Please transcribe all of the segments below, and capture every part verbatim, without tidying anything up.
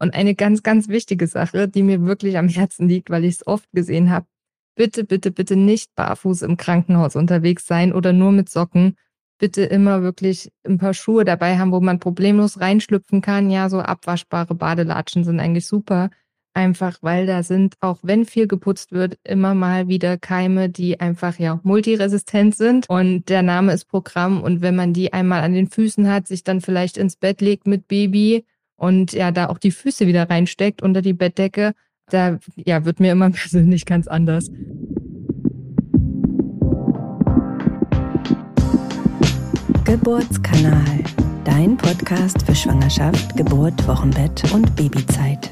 Und eine ganz, ganz wichtige Sache, die mir wirklich am Herzen liegt, weil ich es oft gesehen habe, bitte, bitte, bitte nicht barfuß im Krankenhaus unterwegs sein oder nur mit Socken. Bitte immer wirklich ein paar Schuhe dabei haben, wo man problemlos reinschlüpfen kann. Ja, so abwaschbare Badelatschen sind eigentlich super. Einfach, weil da sind, auch wenn viel geputzt wird, immer mal wieder Keime, die einfach ja multiresistent sind. Und der Name ist Programm. Und wenn man die einmal an den Füßen hat, sich dann vielleicht ins Bett legt mit Baby und ja, da auch die Füße wieder reinsteckt unter die Bettdecke, da ja, wird mir immer persönlich ganz anders. Geburtskanal, dein Podcast für Schwangerschaft, Geburt, Wochenbett und Babyzeit.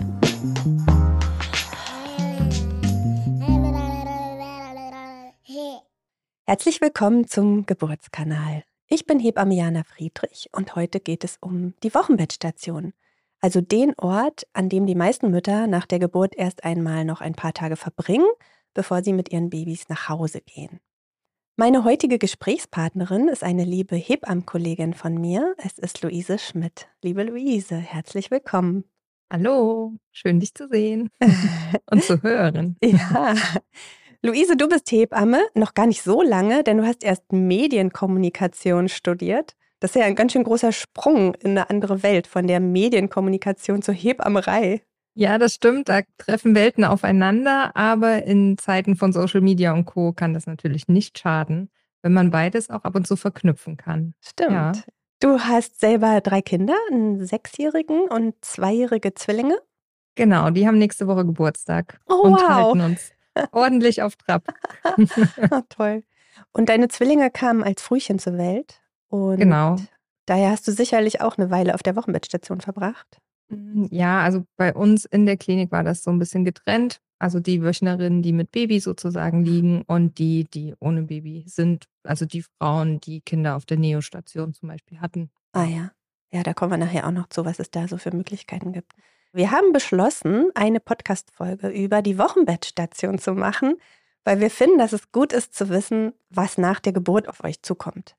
Herzlich willkommen zum Geburtskanal. Ich bin Hebamme Jana Friedrich und heute geht es um die Wochenbettstation. Also den Ort, an dem die meisten Mütter nach der Geburt erst einmal noch ein paar Tage verbringen, bevor sie mit ihren Babys nach Hause gehen. Meine heutige Gesprächspartnerin ist eine liebe Hebammenkollegin von mir. Es ist Luise Schmidt. Liebe Luise, herzlich willkommen. Hallo, schön dich zu sehen und zu hören. Ja, Luise, du bist Hebamme, noch gar nicht so lange, denn du hast erst Medienkommunikation studiert. Das ist ja ein ganz schön großer Sprung in eine andere Welt, von der Medienkommunikation zur Hebammerei. Ja, das stimmt, da treffen Welten aufeinander, aber in Zeiten von Social Media und Co. kann das natürlich nicht schaden, wenn man beides auch ab und zu verknüpfen kann. Stimmt. Ja. Du hast selber drei Kinder, einen Sechsjährigen und zweijährige Zwillinge. Genau, die haben nächste Woche Geburtstag Oh, und wow. halten uns ordentlich auf Trab. Ah, toll. Und deine Zwillinge kamen als Frühchen zur Welt. Und Genau. daher hast du sicherlich auch eine Weile auf der Wochenbettstation verbracht. Ja, also bei uns in der Klinik war das so ein bisschen getrennt. Also die Wöchnerinnen, die mit Baby sozusagen liegen und die, die ohne Baby sind. Also die Frauen, die Kinder auf der Neostation zum Beispiel hatten. Ah ja, ja, da kommen wir nachher auch noch zu, was es da so für Möglichkeiten gibt. Wir haben beschlossen, eine Podcast-Folge über die Wochenbettstation zu machen, weil wir finden, dass es gut ist zu wissen, was nach der Geburt auf euch zukommt.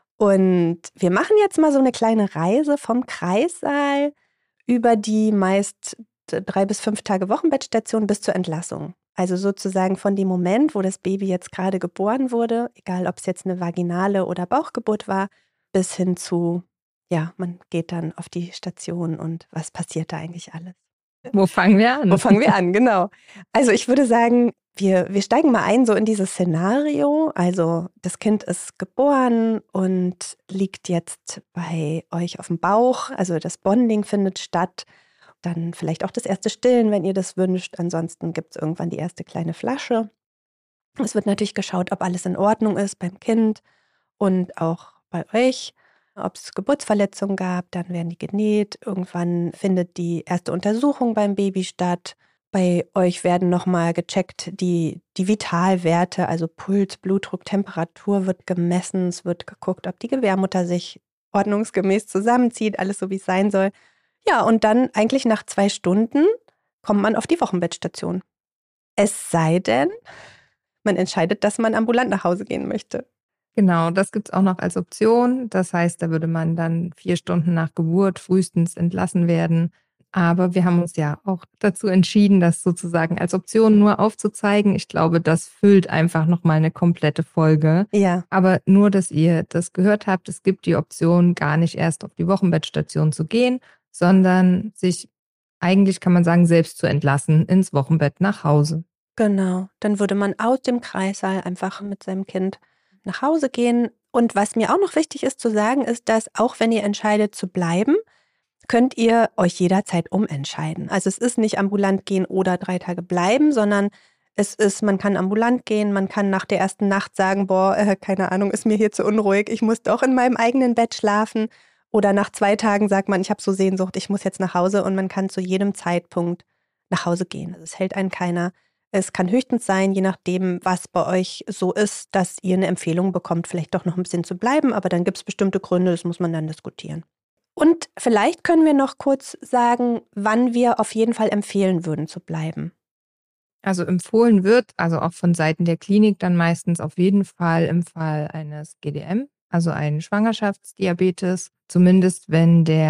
Und wir machen jetzt mal so eine kleine Reise vom Kreissaal über die meist drei bis fünf Tage Wochenbettstation bis zur Entlassung. Also sozusagen von dem Moment, wo das Baby jetzt gerade geboren wurde, egal ob es jetzt eine vaginale oder Bauchgeburt war, bis hin zu, ja, man geht dann auf die Station und was passiert da eigentlich alles? Wo fangen wir an? Wo fangen wir an, genau. Also ich würde sagen, wir, wir steigen mal ein so in dieses Szenario. Also das Kind ist geboren und liegt jetzt bei euch auf dem Bauch. Also das Bonding findet statt. Dann vielleicht auch das erste Stillen, wenn ihr das wünscht. Ansonsten gibt es irgendwann die erste kleine Flasche. Es wird natürlich geschaut, ob alles in Ordnung ist beim Kind und auch bei euch. Ob es Geburtsverletzungen gab, dann werden die genäht. Irgendwann findet die erste Untersuchung beim Baby statt. Bei euch werden nochmal gecheckt, die, die Vitalwerte, also Puls, Blutdruck, Temperatur wird gemessen. Es wird geguckt, ob die Gebärmutter sich ordnungsgemäß zusammenzieht, alles so wie es sein soll. Ja, und dann eigentlich nach zwei Stunden kommt man auf die Wochenbettstation. Es sei denn, man entscheidet, dass man ambulant nach Hause gehen möchte. Genau, das gibt es auch noch als Option. Das heißt, da würde man dann vier Stunden nach Geburt frühestens entlassen werden. Aber wir haben uns ja auch dazu entschieden, das sozusagen als Option nur aufzuzeigen. Ich glaube, das füllt einfach nochmal eine komplette Folge. Ja. Aber nur, dass ihr das gehört habt, es gibt die Option, gar nicht erst auf die Wochenbettstation zu gehen, sondern sich eigentlich, kann man sagen, selbst zu entlassen ins Wochenbett nach Hause. Genau, dann würde man aus dem Kreissaal einfach mit seinem Kind nach Hause gehen. Und was mir auch noch wichtig ist zu sagen, ist, dass auch wenn ihr entscheidet zu bleiben, könnt ihr euch jederzeit umentscheiden. Also es ist nicht ambulant gehen oder drei Tage bleiben, sondern es ist, man kann ambulant gehen, man kann nach der ersten Nacht sagen, boah, äh, keine Ahnung, ist mir hier zu unruhig, ich muss doch in meinem eigenen Bett schlafen. Oder nach zwei Tagen sagt man, ich habe so Sehnsucht, ich muss jetzt nach Hause, und man kann zu jedem Zeitpunkt nach Hause gehen. Also es hält einen keiner. Es kann höchstens sein, je nachdem, was bei euch so ist, dass ihr eine Empfehlung bekommt, vielleicht doch noch ein bisschen zu bleiben, aber dann gibt es bestimmte Gründe, das muss man dann diskutieren. Und vielleicht können wir noch kurz sagen, wann wir auf jeden Fall empfehlen würden zu bleiben. Also empfohlen wird, also auch von Seiten der Klinik, dann meistens auf jeden Fall im Fall eines G D M, also einen Schwangerschaftsdiabetes, zumindest wenn der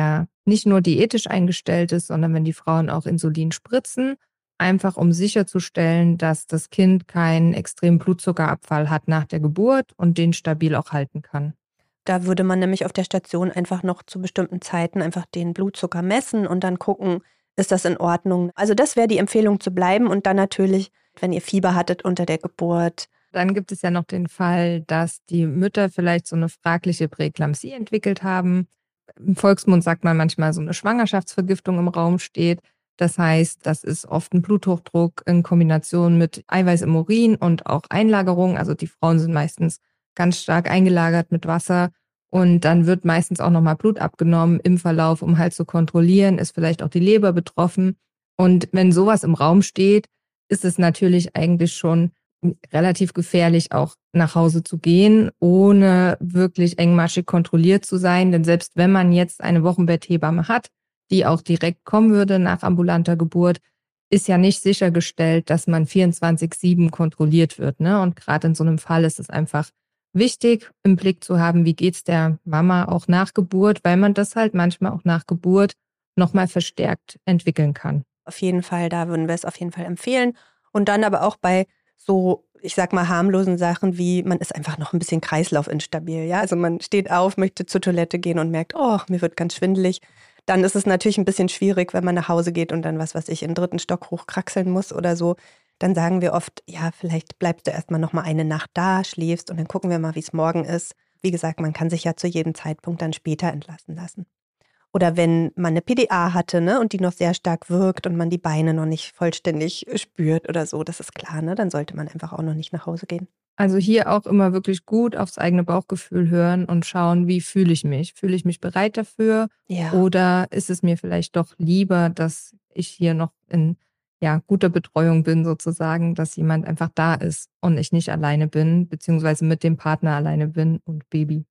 nicht nur diätisch eingestellt ist, sondern wenn die Frauen auch Insulin spritzen, einfach um sicherzustellen, dass das Kind keinen extremen Blutzuckerabfall hat nach der Geburt und den stabil auch halten kann. Da würde man nämlich auf der Station einfach noch zu bestimmten Zeiten einfach den Blutzucker messen und dann gucken, ist das in Ordnung. Also das wäre die Empfehlung, zu bleiben und dann natürlich, wenn ihr Fieber hattet unter der Geburt. Dann gibt es ja noch den Fall, dass die Mütter vielleicht so eine fragliche Präeklampsie entwickelt haben. Im Volksmund sagt man manchmal, so eine Schwangerschaftsvergiftung im Raum steht. Das heißt, das ist oft ein Bluthochdruck in Kombination mit Eiweiß im Urin und auch Einlagerung. Also die Frauen sind meistens ganz stark eingelagert mit Wasser. Und dann wird meistens auch nochmal Blut abgenommen im Verlauf, um halt zu kontrollieren, ist vielleicht auch die Leber betroffen. Und wenn sowas im Raum steht, ist es natürlich eigentlich schon relativ gefährlich, auch nach Hause zu gehen, ohne wirklich engmaschig kontrolliert zu sein. Denn selbst wenn man jetzt eine Wochenbetthebamme hat, die auch direkt kommen würde nach ambulanter Geburt, ist ja nicht sichergestellt, dass man vierundzwanzig sieben kontrolliert wird. Ne? Und gerade in so einem Fall ist es einfach wichtig, im Blick zu haben, wie geht's der Mama auch nach Geburt, weil man das halt manchmal auch nach Geburt nochmal verstärkt entwickeln kann. Auf jeden Fall, da würden wir es auf jeden Fall empfehlen. Und dann aber auch bei so, ich sag mal, harmlosen Sachen wie, man ist einfach noch ein bisschen kreislaufinstabil. Ja? Also man steht auf, möchte zur Toilette gehen und merkt, oh, mir wird ganz schwindelig. Dann ist es natürlich ein bisschen schwierig, wenn man nach Hause geht und dann, was weiß ich, in den dritten Stock hochkraxeln muss oder so. Dann sagen wir oft, ja, vielleicht bleibst du erstmal noch mal eine Nacht da, schläfst und dann gucken wir mal, wie es morgen ist. Wie gesagt, man kann sich ja zu jedem Zeitpunkt dann später entlassen lassen. Oder wenn man eine P D A hatte, ne, und die noch sehr stark wirkt und man die Beine noch nicht vollständig spürt oder so, das ist klar, ne, dann sollte man einfach auch noch nicht nach Hause gehen. Also hier auch immer wirklich gut aufs eigene Bauchgefühl hören und schauen, wie fühle ich mich? Fühle ich mich bereit dafür? Ja. Oder ist es mir vielleicht doch lieber, dass ich hier noch in ja, guter Betreuung bin sozusagen, dass jemand einfach da ist und ich nicht alleine bin, beziehungsweise mit dem Partner alleine bin und Baby.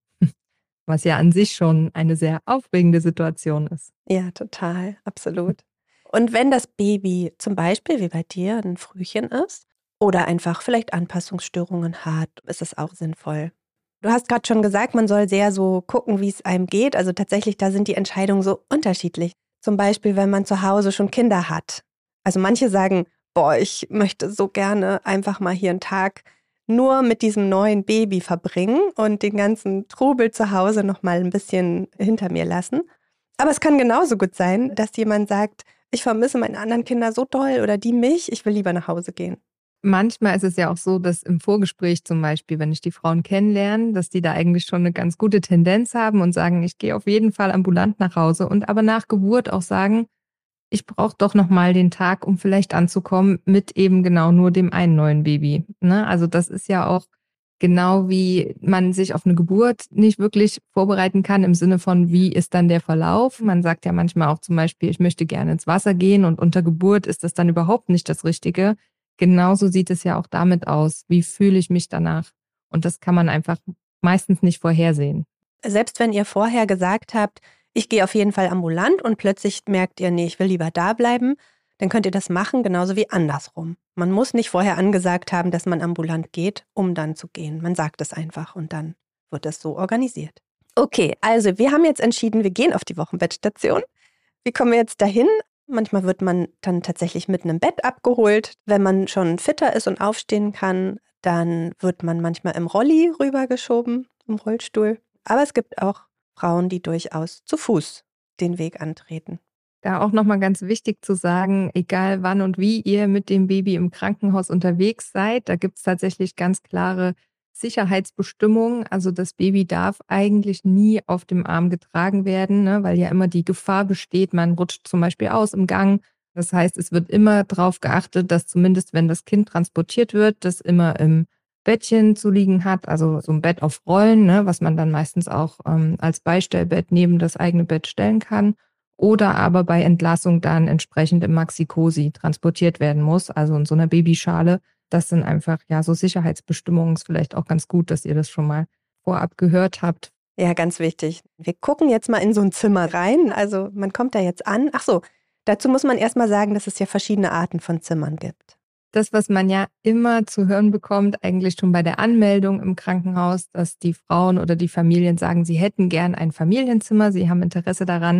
Was ja an sich schon eine sehr aufregende Situation ist. Ja, total, absolut. Und wenn das Baby zum Beispiel, wie bei dir, ein Frühchen ist oder einfach vielleicht Anpassungsstörungen hat, ist es auch sinnvoll. Du hast gerade schon gesagt, man soll sehr so gucken, wie es einem geht. Also tatsächlich, da sind die Entscheidungen so unterschiedlich. Zum Beispiel, wenn man zu Hause schon Kinder hat. Also manche sagen, boah, ich möchte so gerne einfach mal hier einen Tag nur mit diesem neuen Baby verbringen und den ganzen Trubel zu Hause noch mal ein bisschen hinter mir lassen. Aber es kann genauso gut sein, dass jemand sagt, ich vermisse meine anderen Kinder so doll oder die mich, ich will lieber nach Hause gehen. Manchmal ist es ja auch so, dass im Vorgespräch zum Beispiel, wenn ich die Frauen kennenlerne, dass die da eigentlich schon eine ganz gute Tendenz haben und sagen, ich gehe auf jeden Fall ambulant nach Hause und aber nach Geburt auch sagen, ich brauche doch noch mal den Tag, um vielleicht anzukommen mit eben genau nur dem einen neuen Baby. Ne? Also das ist ja auch genau wie man sich auf eine Geburt nicht wirklich vorbereiten kann im Sinne von, wie ist dann der Verlauf? Man sagt ja manchmal auch zum Beispiel, ich möchte gerne ins Wasser gehen und unter Geburt ist das dann überhaupt nicht das Richtige. Genauso sieht es ja auch damit aus. Wie fühle ich mich danach? Und das kann man einfach meistens nicht vorhersehen. Selbst wenn ihr vorher gesagt habt, ich gehe auf jeden Fall ambulant und plötzlich merkt ihr, nee, ich will lieber da bleiben, dann könnt ihr das machen, genauso wie andersrum. Man muss nicht vorher angesagt haben, dass man ambulant geht, um dann zu gehen. Man sagt es einfach und dann wird es so organisiert. Okay, also wir haben jetzt entschieden, wir gehen auf die Wochenbettstation. Wie kommen wir jetzt dahin? Manchmal wird man dann tatsächlich mitten im Bett abgeholt. Wenn man schon fitter ist und aufstehen kann, dann wird man manchmal im Rolli rübergeschoben, im Rollstuhl. Aber es gibt auch Frauen, die durchaus zu Fuß den Weg antreten. Da auch nochmal ganz wichtig zu sagen, egal wann und wie ihr mit dem Baby im Krankenhaus unterwegs seid, da gibt es tatsächlich ganz klare Sicherheitsbestimmungen. Also das Baby darf eigentlich nie auf dem Arm getragen werden, ne, weil ja immer die Gefahr besteht, man rutscht zum Beispiel aus im Gang. Das heißt, es wird immer darauf geachtet, dass zumindest, wenn das Kind transportiert wird, das immer im Bettchen zu liegen hat, also so ein Bett auf Rollen, ne, was man dann meistens auch ähm, als Beistellbett neben das eigene Bett stellen kann. Oder aber bei Entlassung dann entsprechend im Maxi-Cosi transportiert werden muss, also in so einer Babyschale. Das sind einfach ja so Sicherheitsbestimmungen. Ist vielleicht auch ganz gut, dass ihr das schon mal vorab gehört habt. Ja, ganz wichtig. Wir gucken jetzt mal in so ein Zimmer rein. Also man kommt da jetzt an. Ach so, dazu muss man erst mal sagen, dass es ja verschiedene Arten von Zimmern gibt. Das, was man ja immer zu hören bekommt, eigentlich schon bei der Anmeldung im Krankenhaus, dass die Frauen oder die Familien sagen, sie hätten gern ein Familienzimmer, sie haben Interesse daran,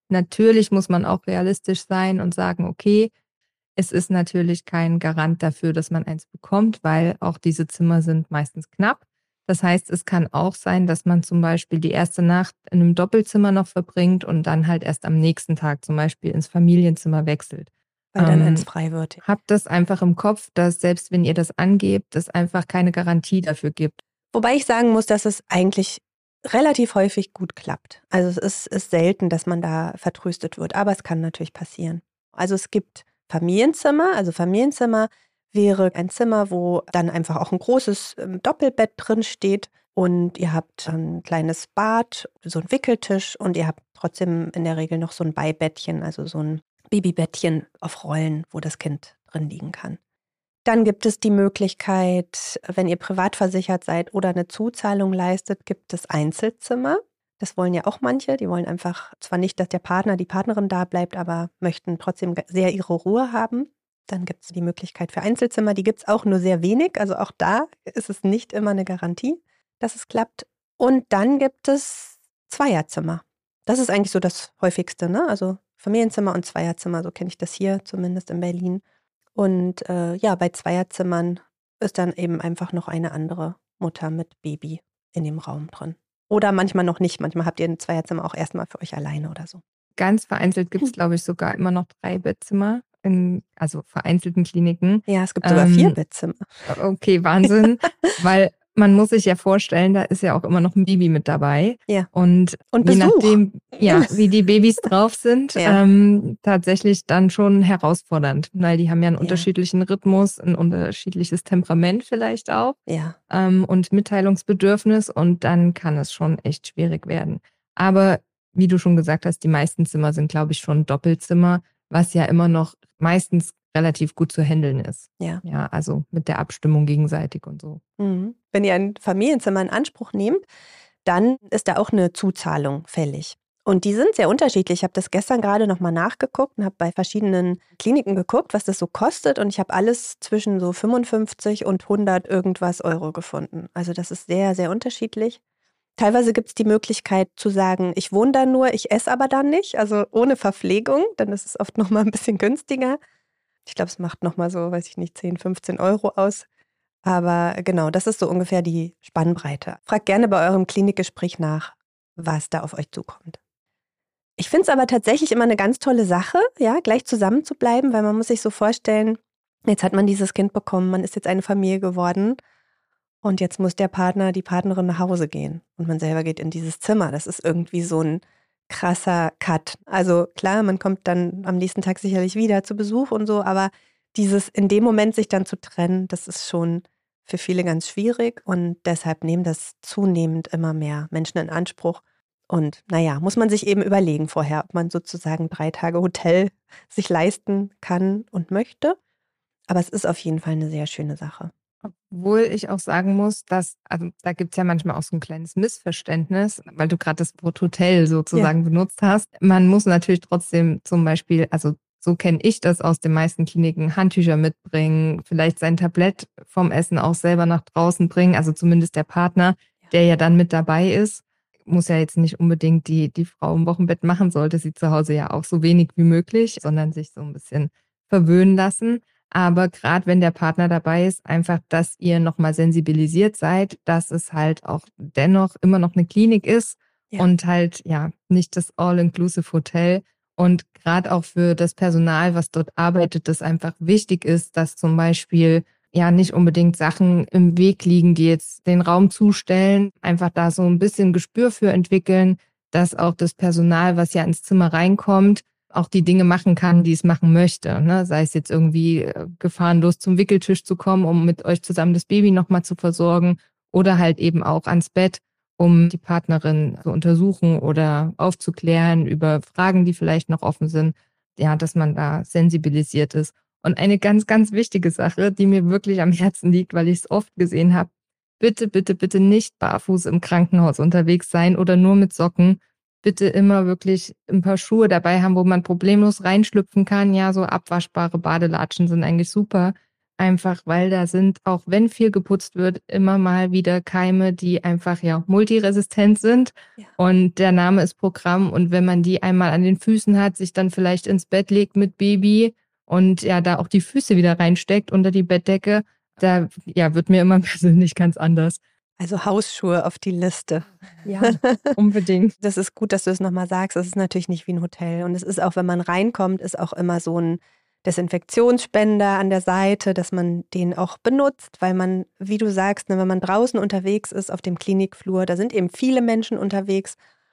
Natürlich muss man auch realistisch sein und sagen, okay, es ist natürlich kein Garant dafür, dass man eins bekommt, weil auch diese Zimmer sind meistens knapp. Das heißt, es kann auch sein, dass man zum Beispiel die erste Nacht in einem Doppelzimmer noch verbringt und dann halt erst am nächsten Tag zum Beispiel ins Familienzimmer wechselt. Weil dann eins Ähm, frei wird. habt das einfach im Kopf, dass selbst wenn ihr das angebt, es einfach keine Garantie dafür gibt. Wobei ich sagen muss, dass es eigentlich relativ häufig gut klappt. Also es ist, ist selten, dass man da vertröstet wird, aber es kann natürlich passieren. Also es gibt Familienzimmer, also Familienzimmer wäre ein Zimmer, wo dann einfach auch ein großes ähm, Doppelbett drin steht und ihr habt ein kleines Bad, so einen Wickeltisch und ihr habt trotzdem in der Regel noch so ein Beibettchen, also so ein Babybettchen auf Rollen, wo das Kind drin liegen kann. Dann gibt es die Möglichkeit, wenn ihr privat versichert seid oder eine Zuzahlung leistet, gibt es Einzelzimmer. Das wollen ja auch manche. Die wollen einfach zwar nicht, dass der Partner, die Partnerin da bleibt, aber möchten trotzdem sehr ihre Ruhe haben. Dann gibt es die Möglichkeit für Einzelzimmer. Die gibt es auch nur sehr wenig. Also auch da ist es nicht immer eine Garantie, dass es klappt. Und dann gibt es Zweierzimmer. Das ist eigentlich so das häufigste, ne? Also Familienzimmer und Zweierzimmer, so kenne ich das hier zumindest in Berlin. Und äh, ja, bei Zweierzimmern ist dann eben einfach noch eine andere Mutter mit Baby in dem Raum drin. Oder manchmal noch nicht. Manchmal habt ihr ein Zweierzimmer auch erstmal für euch alleine oder so. Ganz vereinzelt gibt es, glaube ich, sogar immer noch drei Bettzimmer in also vereinzelten Kliniken. Ja, es gibt sogar Ähm, vier Bettzimmer. Okay, Wahnsinn. Weil man muss sich ja vorstellen, da ist ja auch immer noch ein Baby mit dabei. Ja. Und, Und je Besuch. nachdem, ja, wie die Babys drauf sind, Ja. ähm, tatsächlich dann schon herausfordernd. Weil die haben ja einen Ja. unterschiedlichen Rhythmus, ein unterschiedliches Temperament vielleicht auch Ja. ähm, und Mitteilungsbedürfnis. Und dann kann es schon echt schwierig werden. Aber wie du schon gesagt hast, die meisten Zimmer sind, glaube ich, schon Doppelzimmer, was ja immer noch meistens relativ gut zu handeln ist. Ja. Ja, also mit der Abstimmung gegenseitig und so. Mhm. Wenn ihr ein Familienzimmer in Anspruch nehmt, dann ist da auch eine Zuzahlung fällig. Und die sind sehr unterschiedlich. Ich habe das gestern gerade nochmal nachgeguckt und habe bei verschiedenen Kliniken geguckt, was das so kostet. Und ich habe alles zwischen so fünfundfünfzig und hundert irgendwas Euro gefunden. Also das ist sehr, sehr unterschiedlich. Teilweise gibt es die Möglichkeit zu sagen, ich wohne da nur, ich esse aber dann nicht, also ohne Verpflegung. Dann ist es oft nochmal ein bisschen günstiger. Ich glaube, es macht nochmal so, weiß ich nicht, zehn, fünfzehn Euro aus. Aber genau, das ist so ungefähr die Spannbreite. Fragt gerne bei eurem Klinikgespräch nach, was da auf euch zukommt. Ich finde es aber tatsächlich immer eine ganz tolle Sache, ja, gleich zusammen zu bleiben, weil man muss sich so vorstellen, jetzt hat man dieses Kind bekommen, man ist jetzt eine Familie geworden und jetzt muss der Partner, die Partnerin nach Hause gehen und man selber geht in dieses Zimmer. Das ist irgendwie so ein krasser Cut. Also klar, man kommt dann am nächsten Tag sicherlich wieder zu Besuch und so, aber dieses in dem Moment sich dann zu trennen, das ist schon für viele ganz schwierig und deshalb nehmen das zunehmend immer mehr Menschen in Anspruch. Und naja, muss man sich eben überlegen vorher, ob man sozusagen drei Tage Hotel sich leisten kann und möchte. Aber es ist auf jeden Fall eine sehr schöne Sache. Obwohl ich auch sagen muss, dass, also da gibt es ja manchmal auch so ein kleines Missverständnis, weil du gerade das Wort Hotel sozusagen ja. benutzt hast. Man muss natürlich trotzdem zum Beispiel, also so kenne ich das aus den meisten Kliniken, Handtücher mitbringen, vielleicht sein Tablett vom Essen auch selber nach draußen bringen, also zumindest der Partner, der ja dann mit dabei ist. Muss ja jetzt nicht unbedingt die, die Frau im Wochenbett machen, sollte sie zu Hause ja auch so wenig wie möglich, sondern sich so ein bisschen verwöhnen lassen. Aber gerade wenn der Partner dabei ist, einfach, dass ihr nochmal sensibilisiert seid, dass es halt auch dennoch immer noch eine Klinik ist ja. und halt ja nicht das All-Inclusive-Hotel. Und gerade auch für das Personal, was dort arbeitet, das einfach wichtig ist, dass zum Beispiel ja nicht unbedingt Sachen im Weg liegen, die jetzt den Raum zustellen, einfach da so ein bisschen Gespür für entwickeln, dass auch das Personal, was ja ins Zimmer reinkommt, auch die Dinge machen kann, die es machen möchte. Ne? Sei es jetzt irgendwie gefahrenlos zum Wickeltisch zu kommen, um mit euch zusammen das Baby nochmal zu versorgen oder halt eben auch ans Bett, um die Partnerin zu untersuchen oder aufzuklären über Fragen, die vielleicht noch offen sind. Ja, dass man da sensibilisiert ist. Und eine ganz, ganz wichtige Sache, die mir wirklich am Herzen liegt, weil ich es oft gesehen habe, bitte, bitte, bitte nicht barfuß im Krankenhaus unterwegs sein oder nur mit Socken. Bitte immer wirklich ein paar Schuhe dabei haben, wo man problemlos reinschlüpfen kann. Ja, so abwaschbare Badelatschen sind eigentlich super. Einfach, weil da sind, auch wenn viel geputzt wird, immer mal wieder Keime, die einfach ja multiresistent sind. Ja. Und der Name ist Programm. Und wenn man die einmal an den Füßen hat, sich dann vielleicht ins Bett legt mit Baby und ja da auch die Füße wieder reinsteckt unter die Bettdecke, da ja, wird mir immer persönlich ganz anders. Also Hausschuhe auf die Liste. Ja, unbedingt. Das ist gut, dass du es nochmal sagst. Es ist natürlich nicht wie ein Hotel. Und es ist auch, wenn man reinkommt, ist auch immer so ein Desinfektionsspender an der Seite, dass man den auch benutzt, weil man, wie du sagst, ne, wenn man draußen unterwegs ist auf dem Klinikflur, da sind eben viele Menschen unterwegs.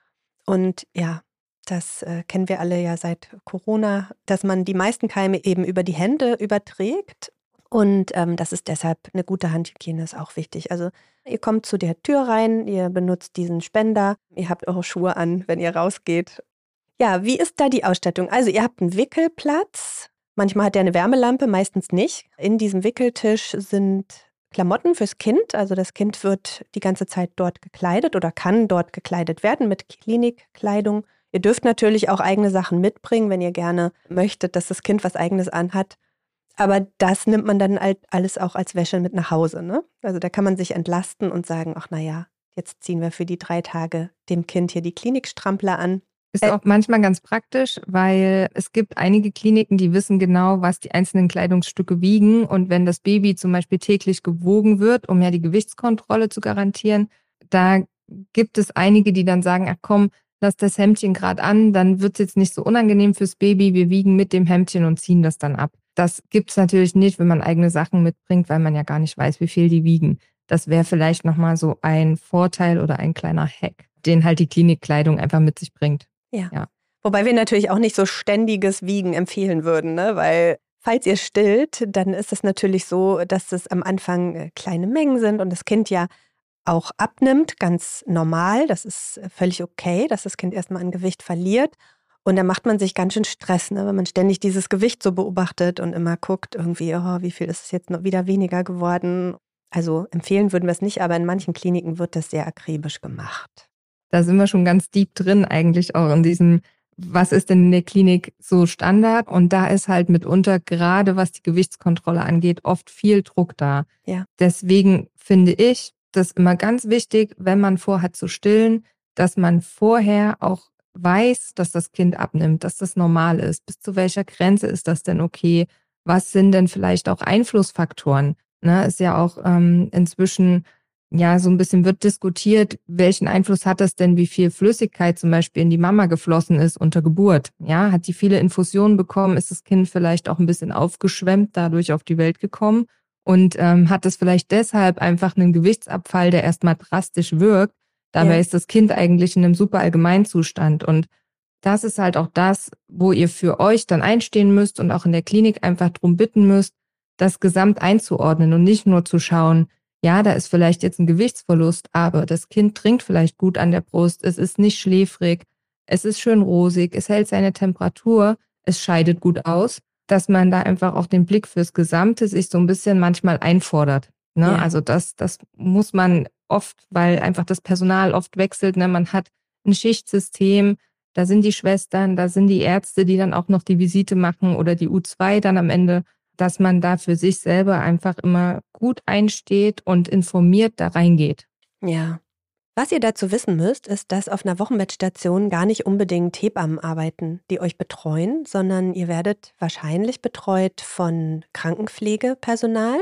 Und ja, das äh, kennen wir alle ja seit Corona, dass man die meisten Keime eben über die Hände überträgt. Und ähm, das ist deshalb eine gute Handhygiene, ist auch wichtig. Also ihr kommt zu der Tür rein, ihr benutzt diesen Spender, ihr habt eure Schuhe an, wenn ihr rausgeht. Ja, wie ist da die Ausstattung? Also ihr habt einen Wickelplatz. Manchmal hat der eine Wärmelampe, meistens nicht. In diesem Wickeltisch sind Klamotten fürs Kind. Also das Kind wird die ganze Zeit dort gekleidet oder kann dort gekleidet werden mit Klinikkleidung. Ihr dürft natürlich auch eigene Sachen mitbringen, wenn ihr gerne möchtet, dass das Kind was Eigenes anhat. Aber das nimmt man dann halt alles auch als Wäsche mit nach Hause, ne? Also da kann man sich entlasten und sagen, ach naja, jetzt ziehen wir für die drei Tage dem Kind hier die Klinikstrampler an. Ist auch manchmal ganz praktisch, weil es gibt einige Kliniken, die wissen genau, was die einzelnen Kleidungsstücke wiegen. Und wenn das Baby zum Beispiel täglich gewogen wird, um ja die Gewichtskontrolle zu garantieren, da gibt es einige, die dann sagen, ach komm, lass das Hemdchen gerade an, dann wird es jetzt nicht so unangenehm fürs Baby. Wir wiegen mit dem Hemdchen und ziehen das dann ab. Das gibt es natürlich nicht, wenn man eigene Sachen mitbringt, weil man ja gar nicht weiß, wie viel die wiegen. Das wäre vielleicht nochmal so ein Vorteil oder ein kleiner Hack, den halt die Klinikkleidung einfach mit sich bringt. Ja. Ja. Wobei wir natürlich auch nicht so ständiges Wiegen empfehlen würden, ne? Weil falls ihr stillt, dann ist es natürlich so, dass es am Anfang kleine Mengen sind und das Kind ja auch abnimmt, ganz normal. Das ist völlig okay, dass das Kind erstmal an Gewicht verliert. Und da macht man sich ganz schön Stress, ne? Wenn man ständig dieses Gewicht so beobachtet und immer guckt, irgendwie, oh, wie viel ist es jetzt noch wieder weniger geworden. Also empfehlen würden wir es nicht, aber in manchen Kliniken wird das sehr akribisch gemacht. Da sind wir schon ganz deep drin eigentlich auch in diesem, was ist denn in der Klinik so Standard? Und da ist halt mitunter, gerade was die Gewichtskontrolle angeht, oft viel Druck da. Ja. Deswegen finde ich das immer ganz wichtig, wenn man vorhat zu stillen, dass man vorher auch weiß, dass das Kind abnimmt, dass das normal ist. Bis zu welcher Grenze ist das denn okay? Was sind denn vielleicht auch Einflussfaktoren? Ne, ist ja auch ähm, inzwischen ja so ein bisschen wird diskutiert, welchen Einfluss hat das denn, wie viel Flüssigkeit zum Beispiel in die Mama geflossen ist unter Geburt? Ja, hat die viele Infusionen bekommen? Ist das Kind vielleicht auch ein bisschen aufgeschwemmt, dadurch auf die Welt gekommen? Und ähm, hat es vielleicht deshalb einfach einen Gewichtsabfall, der erstmal drastisch wirkt? Dabei Ja. ist das Kind eigentlich in einem super Allgemeinzustand. Und das ist halt auch das, wo ihr für euch dann einstehen müsst und auch in der Klinik einfach drum bitten müsst, das gesamt einzuordnen und nicht nur zu schauen, ja, da ist vielleicht jetzt ein Gewichtsverlust, aber das Kind trinkt vielleicht gut an der Brust, es ist nicht schläfrig, es ist schön rosig, es hält seine Temperatur, es scheidet gut aus, dass man da einfach auch den Blick fürs Gesamte sich so ein bisschen manchmal einfordert. Ne? Ja. Also das, das muss man oft, weil einfach das Personal oft wechselt. Ne? Man hat ein Schichtsystem, da sind die Schwestern, da sind die Ärzte, die dann auch noch die Visite machen oder die U zwei dann am Ende, dass man da für sich selber einfach immer gut einsteht und informiert da reingeht. Ja. Was ihr dazu wissen müsst, ist, dass auf einer Wochenbettstation gar nicht unbedingt Hebammen arbeiten, die euch betreuen, sondern ihr werdet wahrscheinlich betreut von Krankenpflegepersonal,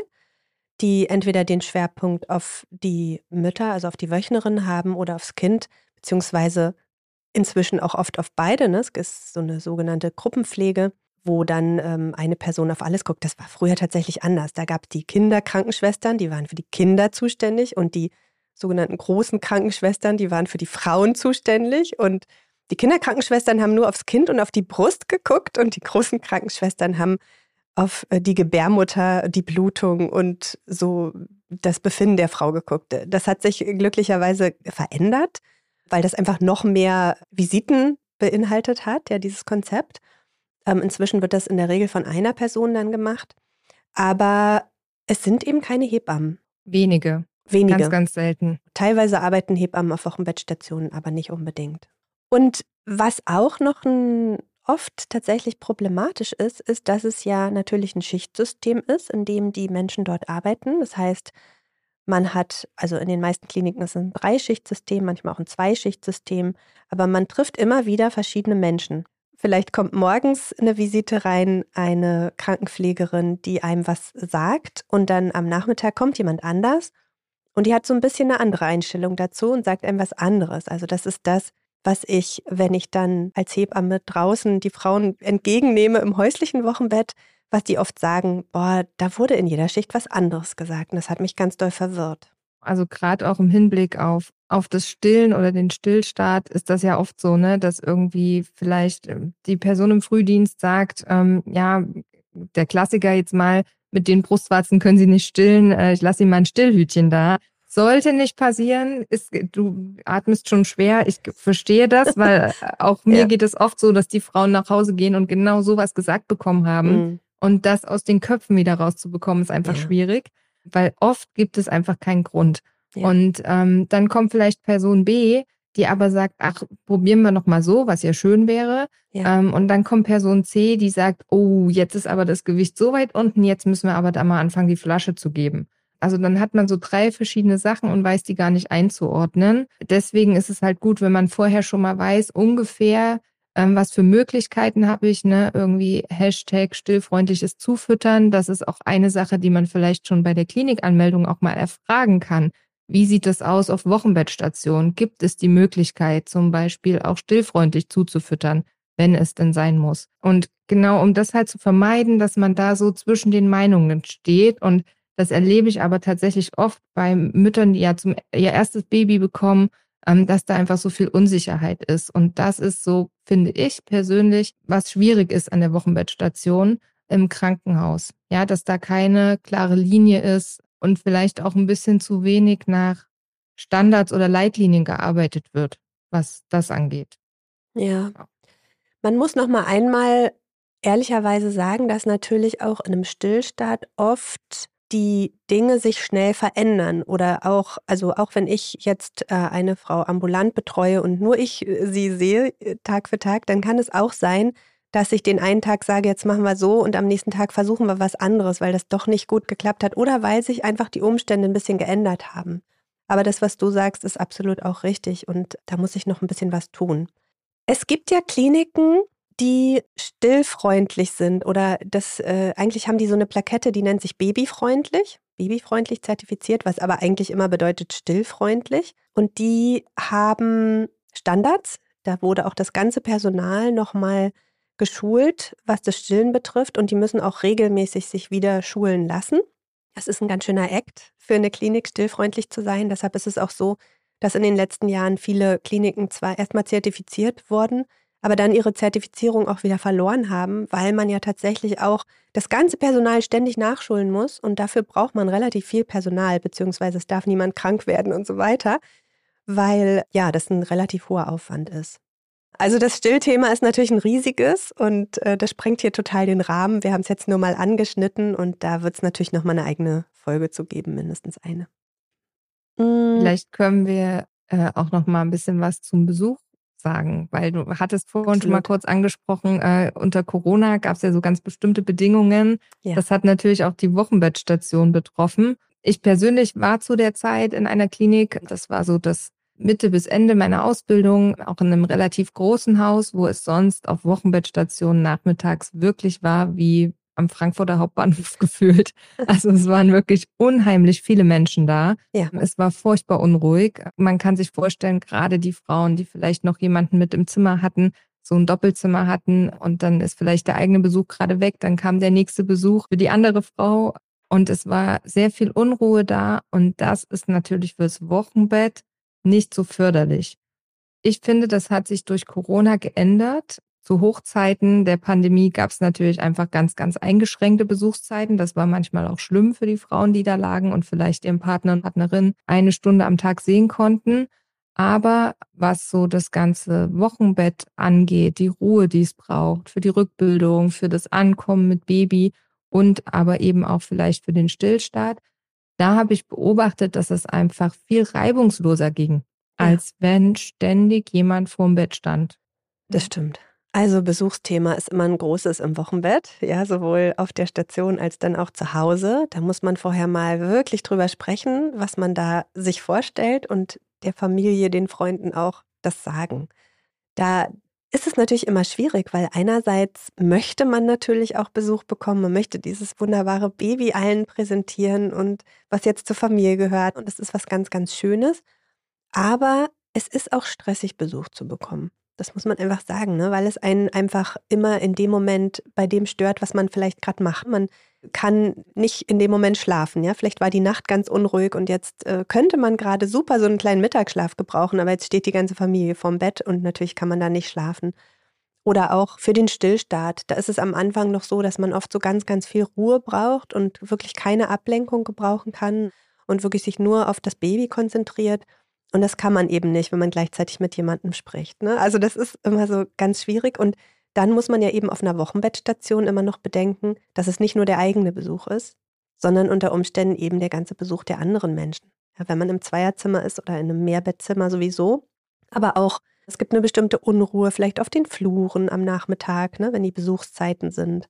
die entweder den Schwerpunkt auf die Mütter, also auf die Wöchnerin haben oder aufs Kind, beziehungsweise inzwischen auch oft auf beide. Ne? Es ist so eine sogenannte Gruppenpflege, wo dann ähm, eine Person auf alles guckt. Das war früher tatsächlich anders. Da gab es die Kinderkrankenschwestern, die waren für die Kinder zuständig und die sogenannten großen Krankenschwestern, die waren für die Frauen zuständig. Und die Kinderkrankenschwestern haben nur aufs Kind und auf die Brust geguckt und die großen Krankenschwestern haben auf die Gebärmutter, die Blutung und so das Befinden der Frau geguckt. Das hat sich glücklicherweise verändert, weil das einfach noch mehr Visiten beinhaltet hat, ja, dieses Konzept. Ähm, inzwischen wird das in der Regel von einer Person dann gemacht. Aber es sind eben keine Hebammen. Wenige. Wenige. Ganz, ganz selten. Teilweise arbeiten Hebammen auf Wochenbettstationen, aber nicht unbedingt. Und was auch noch ein oft tatsächlich problematisch ist, ist, dass es ja natürlich ein Schichtsystem ist, in dem die Menschen dort arbeiten. Das heißt, man hat, also in den meisten Kliniken ist es ein Dreischichtsystem, manchmal auch ein Zweischichtsystem, aber man trifft immer wieder verschiedene Menschen. Vielleicht kommt morgens eine Visite rein, eine Krankenpflegerin, die einem was sagt, und dann am Nachmittag kommt jemand anders und die hat so ein bisschen eine andere Einstellung dazu und sagt einem was anderes. Also das ist das, was ich, wenn ich dann als Hebamme draußen die Frauen entgegennehme im häuslichen Wochenbett, was die oft sagen, boah, da wurde in jeder Schicht was anderes gesagt und das hat mich ganz doll verwirrt. Also gerade auch im Hinblick auf, auf das Stillen oder den Stillstart ist das ja oft so, ne, dass irgendwie vielleicht ähm, die Person im Frühdienst sagt, ähm, ja, der Klassiker jetzt mal, mit den Brustwarzen können Sie nicht stillen, äh, ich lasse Ihnen mal ein Stillhütchen da. Sollte nicht passieren, ist, du atmest schon schwer, ich verstehe das, weil äh, auch mir Ja. geht es oft so, dass die Frauen nach Hause gehen und genau sowas gesagt bekommen haben. Mhm. Und das aus den Köpfen wieder rauszubekommen, ist einfach Ja. schwierig, weil oft gibt es einfach keinen Grund. Ja. Und ähm, dann kommt vielleicht Person B, die aber sagt, ach, probieren wir noch mal so, was ja schön wäre. Ja. Ähm, und dann kommt Person C, die sagt, oh, jetzt ist aber das Gewicht so weit unten, jetzt müssen wir aber da mal anfangen, die Flasche zu geben. Also dann hat man so drei verschiedene Sachen und weiß die gar nicht einzuordnen. Deswegen ist es halt gut, wenn man vorher schon mal weiß, ungefähr, ähm, was für Möglichkeiten habe ich, ne? Irgendwie Hashtag stillfreundliches Zufüttern. Das ist auch eine Sache, die man vielleicht schon bei der Klinikanmeldung auch mal erfragen kann. Wie sieht es aus auf Wochenbettstationen? Gibt es die Möglichkeit, zum Beispiel auch stillfreundlich zuzufüttern, wenn es denn sein muss? Und genau um das halt zu vermeiden, dass man da so zwischen den Meinungen steht. Und das erlebe ich aber tatsächlich oft bei Müttern, die ja zum ihr erstes Baby bekommen, ähm, dass da einfach so viel Unsicherheit ist. Und das ist so, finde ich persönlich, was schwierig ist an der Wochenbettstation im Krankenhaus. Ja, dass da keine klare Linie ist und vielleicht auch ein bisschen zu wenig nach Standards oder Leitlinien gearbeitet wird, was das angeht. Ja. Ja. Man muss noch mal einmal ehrlicherweise sagen, dass natürlich auch in einem Stillstart oft die Dinge sich schnell verändern oder auch, also auch wenn ich jetzt äh, eine Frau ambulant betreue und nur ich äh, sie sehe äh, Tag für Tag, dann kann es auch sein, dass ich den einen Tag sage, jetzt machen wir so und am nächsten Tag versuchen wir was anderes, weil das doch nicht gut geklappt hat oder weil sich einfach die Umstände ein bisschen geändert haben. Aber das, was du sagst, ist absolut auch richtig und da muss ich noch ein bisschen was tun. Es gibt ja Kliniken, die stillfreundlich sind oder das äh, eigentlich haben die so eine Plakette, die nennt sich babyfreundlich, babyfreundlich zertifiziert, was aber eigentlich immer bedeutet stillfreundlich. Und die haben Standards. Da wurde auch das ganze Personal nochmal geschult, was das Stillen betrifft. Und die müssen auch regelmäßig sich wieder schulen lassen. Das ist ein ganz schöner Act für eine Klinik, stillfreundlich zu sein. Deshalb ist es auch so, dass in den letzten Jahren viele Kliniken zwar erstmal zertifiziert wurden, aber dann ihre Zertifizierung auch wieder verloren haben, weil man ja tatsächlich auch das ganze Personal ständig nachschulen muss und dafür braucht man relativ viel Personal, beziehungsweise es darf niemand krank werden und so weiter, weil ja, das ein relativ hoher Aufwand ist. Also das Stillthema ist natürlich ein riesiges und äh, das sprengt hier total den Rahmen. Wir haben es jetzt nur mal angeschnitten und da wird es natürlich nochmal eine eigene Folge zu geben, mindestens eine. Mm, Vielleicht können wir äh, auch noch mal ein bisschen was zum Besuch sagen, weil du hattest vorhin schon mal absolut. kurz angesprochen, äh, unter Corona gab es ja so ganz bestimmte Bedingungen. Ja. Das hat natürlich auch die Wochenbettstation betroffen. Ich persönlich war zu der Zeit in einer Klinik, das war so das Mitte bis Ende meiner Ausbildung, auch in einem relativ großen Haus, wo es sonst auf Wochenbettstationen nachmittags wirklich war wie am Frankfurter Hauptbahnhof gefühlt. Also es waren wirklich unheimlich viele Menschen da. Ja. Es war furchtbar unruhig. Man kann sich vorstellen, gerade die Frauen, die vielleicht noch jemanden mit im Zimmer hatten, so ein Doppelzimmer hatten und dann ist vielleicht der eigene Besuch gerade weg, dann kam der nächste Besuch für die andere Frau und es war sehr viel Unruhe da und das ist natürlich fürs Wochenbett nicht so förderlich. Ich finde, das hat sich durch Corona geändert. Zu Hochzeiten der Pandemie gab es natürlich einfach ganz, ganz eingeschränkte Besuchszeiten. Das war manchmal auch schlimm für die Frauen, die da lagen und vielleicht ihren Partner und Partnerin eine Stunde am Tag sehen konnten. Aber was so das ganze Wochenbett angeht, die Ruhe, die es braucht, für die Rückbildung, für das Ankommen mit Baby und aber eben auch vielleicht für den Stillstart, da habe ich beobachtet, dass es einfach viel reibungsloser ging, Ja. als wenn ständig jemand vorm Bett stand. Das stimmt. Also Besuchsthema ist immer ein großes im Wochenbett, ja, sowohl auf der Station als dann auch zu Hause. Da muss man vorher mal wirklich drüber sprechen, was man da sich vorstellt und der Familie, den Freunden auch das sagen. Da ist es natürlich immer schwierig, weil einerseits möchte man natürlich auch Besuch bekommen. Man möchte dieses wunderbare Baby allen präsentieren und was jetzt zur Familie gehört. Und es ist was ganz, ganz Schönes. Aber es ist auch stressig, Besuch zu bekommen. Das muss man einfach sagen, ne? Weil es einen einfach immer in dem Moment bei dem stört, was man vielleicht gerade macht. Man kann nicht in dem Moment schlafen. Ja? Vielleicht war die Nacht ganz unruhig und jetzt äh, könnte man gerade super so einen kleinen Mittagsschlaf gebrauchen, aber jetzt steht die ganze Familie vorm Bett und natürlich kann man da nicht schlafen. Oder auch für den Stillstart. Da ist es am Anfang noch so, dass man oft so ganz, ganz viel Ruhe braucht und wirklich keine Ablenkung gebrauchen kann und wirklich sich nur auf das Baby konzentriert. Und das kann man eben nicht, wenn man gleichzeitig mit jemandem spricht. Ne? Also das ist immer so ganz schwierig. Und dann muss man ja eben auf einer Wochenbettstation immer noch bedenken, dass es nicht nur der eigene Besuch ist, sondern unter Umständen eben der ganze Besuch der anderen Menschen. Ja, wenn man im Zweierzimmer ist oder in einem Mehrbettzimmer sowieso. Aber auch, es gibt eine bestimmte Unruhe, vielleicht auf den Fluren am Nachmittag, ne, wenn die Besuchszeiten sind.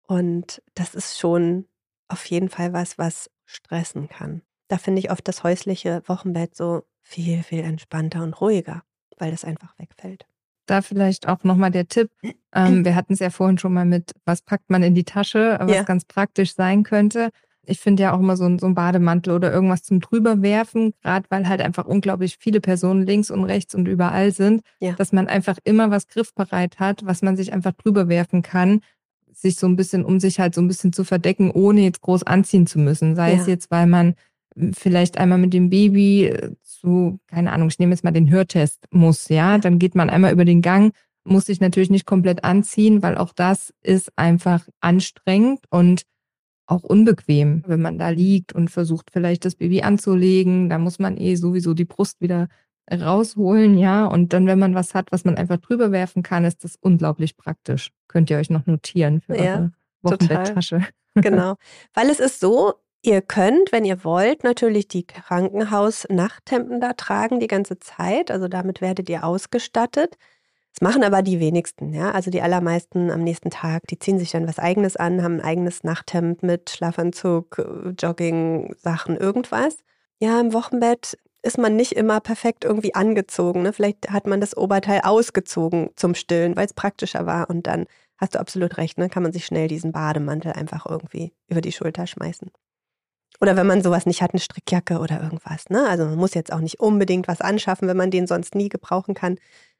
Und das ist schon auf jeden Fall was, was stressen kann. Da finde ich oft das häusliche Wochenbett so viel, viel entspannter und ruhiger, weil das einfach wegfällt. Da vielleicht auch nochmal der Tipp. Ähm, wir hatten es ja vorhin schon mal mit, was packt man in die Tasche, was Ja. ganz praktisch sein könnte. Ich finde ja auch immer so ein, so ein Bademantel oder irgendwas zum Drüberwerfen, gerade weil halt einfach unglaublich viele Personen links und rechts und überall sind, Ja. dass man einfach immer was griffbereit hat, was man sich einfach drüber werfen kann, sich so ein bisschen, um sich halt so ein bisschen zu verdecken, ohne jetzt groß anziehen zu müssen. Sei es Ja. jetzt, weil man vielleicht einmal mit dem Baby äh, zu, keine Ahnung, ich nehme jetzt mal den Hörtest muss, ja, dann geht man einmal über den Gang, muss sich natürlich nicht komplett anziehen, weil auch das ist einfach anstrengend und auch unbequem, wenn man da liegt und versucht vielleicht das Baby anzulegen, da muss man eh sowieso die Brust wieder rausholen, ja, und dann, wenn man was hat, was man einfach drüber werfen kann, ist das unglaublich praktisch. Könnt ihr euch noch notieren für Ja, eure total. Wochenbetttasche. Genau. Weil es ist so, ihr könnt, wenn ihr wollt, natürlich die Krankenhaus-Nachthemden da tragen die ganze Zeit. Also damit werdet ihr ausgestattet. Das machen aber die wenigsten, ja. Also die allermeisten am nächsten Tag, die ziehen sich dann was Eigenes an, haben ein eigenes Nachthemd mit Schlafanzug, äh, Jogging-Sachen, irgendwas. Ja, im Wochenbett ist man nicht immer perfekt irgendwie angezogen. Ne? Vielleicht hat man das Oberteil ausgezogen zum Stillen, weil es praktischer war. Und dann hast du absolut recht, ne? Kann man sich schnell diesen Bademantel einfach irgendwie über die Schulter schmeißen. Oder wenn man sowas nicht hat, eine Strickjacke oder irgendwas. Ne? Also man muss jetzt auch nicht unbedingt was anschaffen, wenn man den sonst nie gebrauchen kann.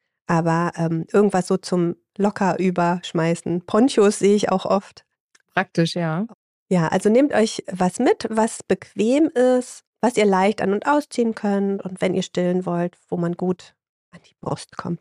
Aber ähm, irgendwas so zum locker überschmeißen. Ponchos sehe ich auch oft. Praktisch, ja. Ja, also nehmt euch was mit, was bequem ist, was ihr leicht an- und ausziehen könnt und wenn ihr stillen wollt, wo man gut an die Brust kommt.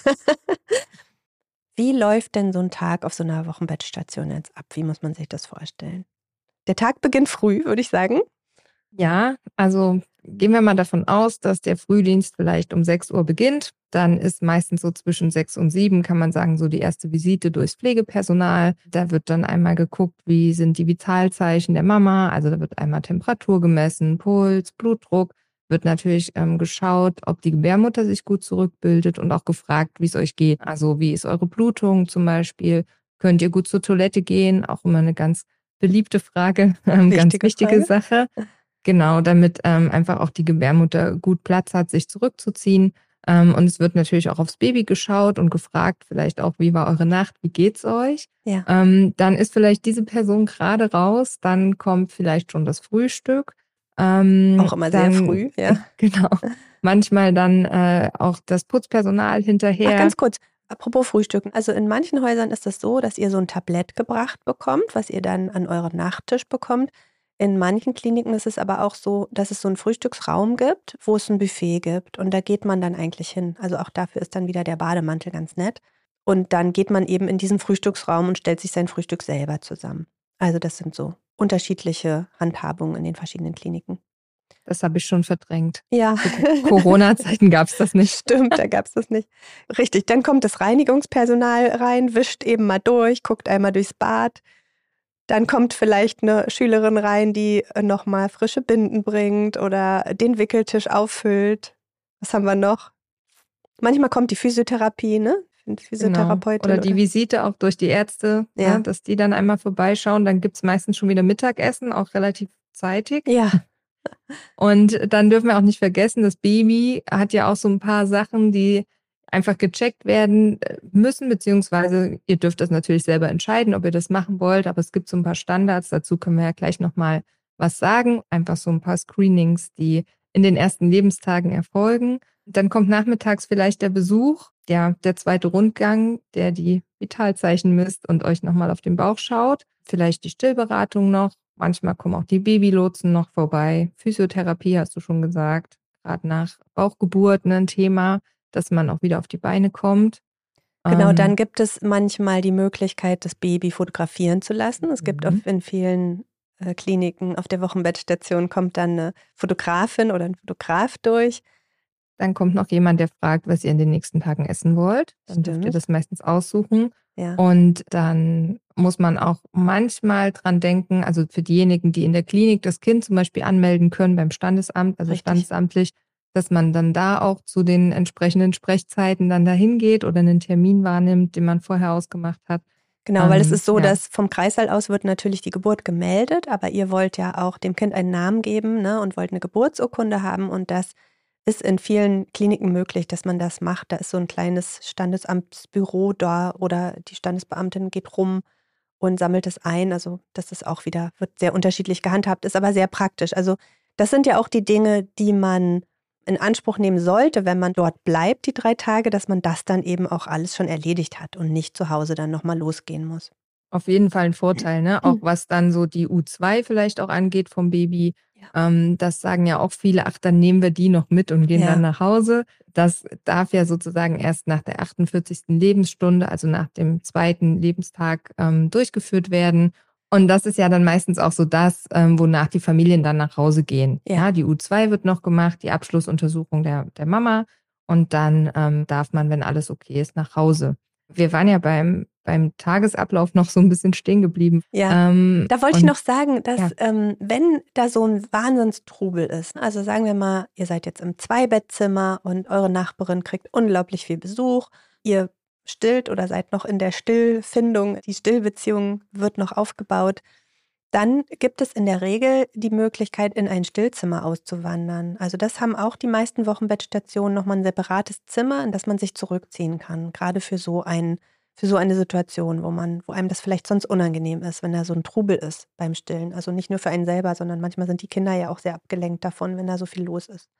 Wie läuft denn so ein Tag auf so einer Wochenbettstation jetzt ab? Wie muss man sich das vorstellen? Der Tag beginnt früh, würde ich sagen. Ja, also gehen wir mal davon aus, dass der Frühdienst vielleicht um sechs Uhr beginnt. Dann ist meistens so zwischen sechs und sieben, kann man sagen, so die erste Visite durchs Pflegepersonal. Da wird dann einmal geguckt, wie sind die Vitalzeichen der Mama. Also da wird einmal Temperatur gemessen, Puls, Blutdruck. Wird natürlich ähm, geschaut, ob die Gebärmutter sich gut zurückbildet und auch gefragt, wie es euch geht. Also wie ist eure Blutung zum Beispiel? Könnt ihr gut zur Toilette gehen? Auch immer eine ganz beliebte Frage, ähm, ganz Wichtige wichtige Frage. Sache. Genau, damit ähm, einfach auch die Gebärmutter gut Platz hat, sich zurückzuziehen. Ähm, und es wird natürlich auch aufs Baby geschaut und gefragt, vielleicht auch, wie war eure Nacht, wie geht's euch? Ja. Ähm, dann ist vielleicht diese Person gerade raus, dann kommt vielleicht schon das Frühstück. Ähm, Auch immer sehr dann, früh, ja. Genau. Manchmal dann äh, auch das Putzpersonal Ach, hinterher. ganz kurz, apropos Frühstücken. Also in manchen Häusern ist das so, dass ihr so ein Tablett gebracht bekommt, was ihr dann an euren Nachttisch bekommt. In manchen Kliniken ist es aber auch so, dass es so einen Frühstücksraum gibt, wo es ein Buffet gibt. Und da geht man dann eigentlich hin. Also auch dafür ist dann wieder der Bademantel ganz nett. Und dann geht man eben in diesen Frühstücksraum und stellt sich sein Frühstück selber zusammen. Also das sind so unterschiedliche Handhabungen in den verschiedenen Kliniken. Das habe ich schon verdrängt. Ja. Zu Corona-Zeiten gab es das nicht. Stimmt, da gab es das nicht. Richtig, dann kommt das Reinigungspersonal rein, wischt eben mal durch, guckt einmal durchs Bad. Dann kommt vielleicht eine Schülerin rein, die nochmal frische Binden bringt oder den Wickeltisch auffüllt. Was haben wir noch? Manchmal kommt die Physiotherapie, ne? Eine Genau. Physiotherapeutin Oder die oder Visite auch durch die Ärzte, ja. ne, dass die dann einmal vorbeischauen. Dann gibt's meistens schon wieder Mittagessen, auch relativ zeitig. Ja, Und dann dürfen wir auch nicht vergessen, das Baby hat ja auch so ein paar Sachen, die einfach gecheckt werden äh, müssen, beziehungsweise ihr dürft das natürlich selber entscheiden, ob ihr das machen wollt, aber es gibt so ein paar Standards, dazu können wir ja gleich noch mal was sagen. Einfach so ein paar Screenings, die in den ersten Lebenstagen erfolgen. Dann kommt nachmittags vielleicht der Besuch, ja, der zweite Rundgang, der die Vitalzeichen misst und euch noch mal auf den Bauch schaut. Vielleicht die Stillberatung noch. Manchmal kommen auch die Babylotsen noch vorbei. Physiotherapie hast du schon gesagt. Gerade nach Bauchgeburt, ne, 'n Thema, dass man auch wieder auf die Beine kommt. genau. Dann Ähm, gibt es manchmal die Möglichkeit, das Baby fotografieren zu lassen. Es gibt mhm. auf, in vielen äh, Kliniken auf der Wochenbettstation kommt dann eine Fotografin oder ein Fotograf durch. Dann kommt noch jemand, der fragt, was ihr in den nächsten Tagen essen wollt. Dann dürft ihr Stimmt, das meistens aussuchen. ja, Und dann muss man auch manchmal dran denken, also für diejenigen, die in der Klinik das Kind zum Beispiel anmelden können beim Standesamt, also richtig. standesamtlich, dass man dann da auch zu den entsprechenden Sprechzeiten dann dahin geht oder einen Termin wahrnimmt, den man vorher ausgemacht hat. Genau, weil es Ähm, ist so, ja, dass vom Kreissaal aus wird natürlich die Geburt gemeldet, aber ihr wollt ja auch dem Kind einen Namen geben, ne, und wollt eine Geburtsurkunde haben und das ist in vielen Kliniken möglich, dass man das macht. Da ist so ein kleines Standesamtsbüro da oder die Standesbeamtin geht rum und sammelt es ein. Also das ist auch wieder, wird sehr unterschiedlich gehandhabt, ist aber sehr praktisch. Also das sind ja auch die Dinge, die man in Anspruch nehmen sollte, wenn man dort bleibt, die drei Tage, dass man das dann eben auch alles schon erledigt hat und nicht zu Hause dann nochmal losgehen muss. auf jeden Fall ein Vorteil, ne? Auch was dann so die U zwei vielleicht auch angeht vom Baby. Ja. Ähm, das sagen ja auch viele, ach, dann nehmen wir die noch mit und gehen dann Ja. nach Hause. Das darf ja sozusagen erst nach der achtundvierzigsten Lebensstunde, also nach dem zweiten Lebenstag, ähm, durchgeführt werden. Und das ist ja dann meistens auch so das, ähm, wonach die Familien dann nach Hause gehen. Ja. Ja, die U zwei wird noch gemacht, die Abschlussuntersuchung der, der Mama. Und dann ähm, darf man, wenn alles okay ist, nach Hause. Wir waren ja beim, beim Tagesablauf noch so ein bisschen stehen geblieben. Ja, Ähm, da wollte ich noch und sagen, dass ja, ähm, wenn da so ein Wahnsinnstrubel ist, also sagen wir mal, ihr seid jetzt im Zweibettzimmer und eure Nachbarin kriegt unglaublich viel Besuch, ihr stillt oder seid noch in der Stillfindung, die Stillbeziehung wird noch aufgebaut, dann gibt es in der Regel die Möglichkeit, in ein Stillzimmer auszuwandern. Also das haben auch die meisten Wochenbettstationen nochmal ein separates Zimmer, in das man sich zurückziehen kann, gerade für so ein für so eine Situation, wo man, wo einem das vielleicht sonst unangenehm ist, wenn da so ein Trubel ist beim Stillen. Also nicht nur für einen selber, sondern manchmal sind die Kinder ja auch sehr abgelenkt davon, wenn da so viel los ist.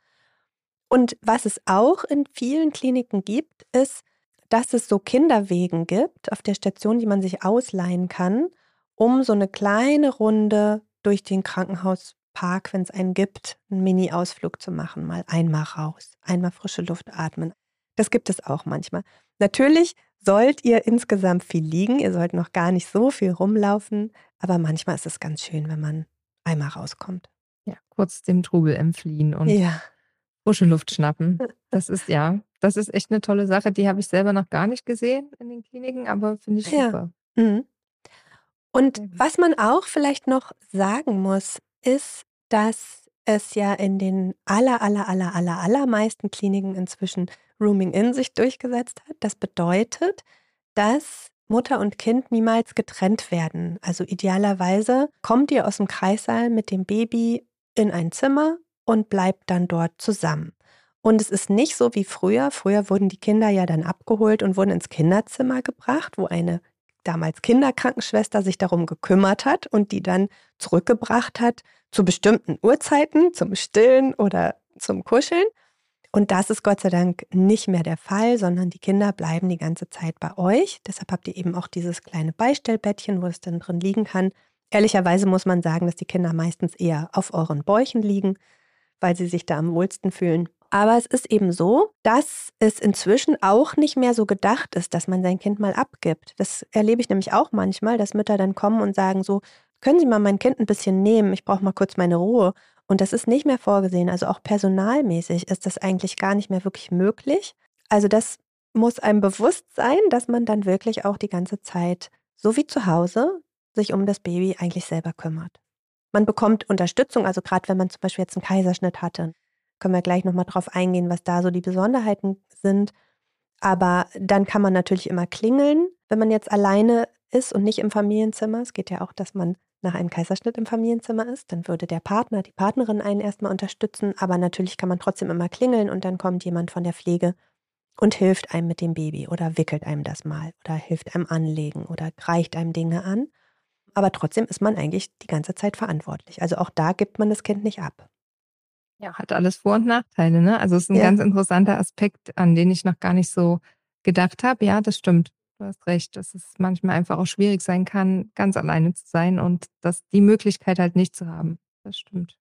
Und was es auch in vielen Kliniken gibt, ist, dass es so Kinderwegen gibt auf der Station, die man sich ausleihen kann, um so eine kleine Runde durch den Krankenhauspark, wenn es einen gibt, einen Mini-Ausflug zu machen. Mal einmal raus, einmal frische Luft atmen. Das gibt es auch manchmal. Natürlich sollt ihr insgesamt viel liegen, ihr sollt noch gar nicht so viel rumlaufen, aber manchmal ist es ganz schön, wenn man einmal rauskommt. ja, kurz dem Trubel entfliehen und Ja. frische Luft schnappen. Das ist ja, das ist echt eine tolle Sache. Die habe ich selber noch gar nicht gesehen in den Kliniken, aber finde ich Ja. super. Mhm. Und Sehr gut. was man auch vielleicht noch sagen muss, ist, dass es ja in den aller, aller, aller, aller, allermeisten Kliniken inzwischen Rooming In sich durchgesetzt hat. Das bedeutet, dass Mutter und Kind niemals getrennt werden. Also idealerweise kommt ihr aus dem Kreissaal mit dem Baby in ein Zimmer und bleibt dann dort zusammen. Und es ist nicht so wie früher. Früher wurden die Kinder ja dann abgeholt und wurden ins Kinderzimmer gebracht, wo eine damals Kinderkrankenschwester sich darum gekümmert hat und die dann zurückgebracht hat zu bestimmten Uhrzeiten, zum Stillen oder zum Kuscheln. Und das ist Gott sei Dank nicht mehr der Fall, sondern die Kinder bleiben die ganze Zeit bei euch. Deshalb habt ihr eben auch dieses kleine Beistellbettchen, wo es dann drin liegen kann. Ehrlicherweise muss man sagen, dass die Kinder meistens eher auf euren Bäuchen liegen, weil sie sich da am wohlsten fühlen. Aber es ist eben so, dass es inzwischen auch nicht mehr so gedacht ist, dass man sein Kind mal abgibt. Das erlebe ich nämlich auch manchmal, dass Mütter dann kommen und sagen so, können Sie mal mein Kind ein bisschen nehmen, ich brauche mal kurz meine Ruhe. Und das ist nicht mehr vorgesehen. Also auch personalmäßig ist das eigentlich gar nicht mehr wirklich möglich. Also das muss einem bewusst sein, dass man dann wirklich auch die ganze Zeit, so wie zu Hause, sich um das Baby eigentlich selber kümmert. Man bekommt Unterstützung, also gerade wenn man zum Beispiel jetzt einen Kaiserschnitt hatte, können wir gleich nochmal drauf eingehen, was da so die Besonderheiten sind. Aber dann kann man natürlich immer klingeln, wenn man jetzt alleine ist und nicht im Familienzimmer. Es geht ja auch, dass man nach einem Kaiserschnitt im Familienzimmer ist. Dann würde der Partner, die Partnerin einen erstmal unterstützen. Aber natürlich kann man trotzdem immer klingeln und dann kommt jemand von der Pflege und hilft einem mit dem Baby oder wickelt einem das mal oder hilft einem anlegen oder reicht einem Dinge an. Aber trotzdem ist man eigentlich die ganze Zeit verantwortlich. Also auch da gibt man das Kind nicht ab. Ja, hat alles Vor- und Nachteile, ne? Also es ist ein Ja. ganz interessanter Aspekt, an den ich noch gar nicht so gedacht habe. Ja, das stimmt. Du hast recht, dass es manchmal einfach auch schwierig sein kann, ganz alleine zu sein und das die Möglichkeit halt nicht zu haben. Das stimmt.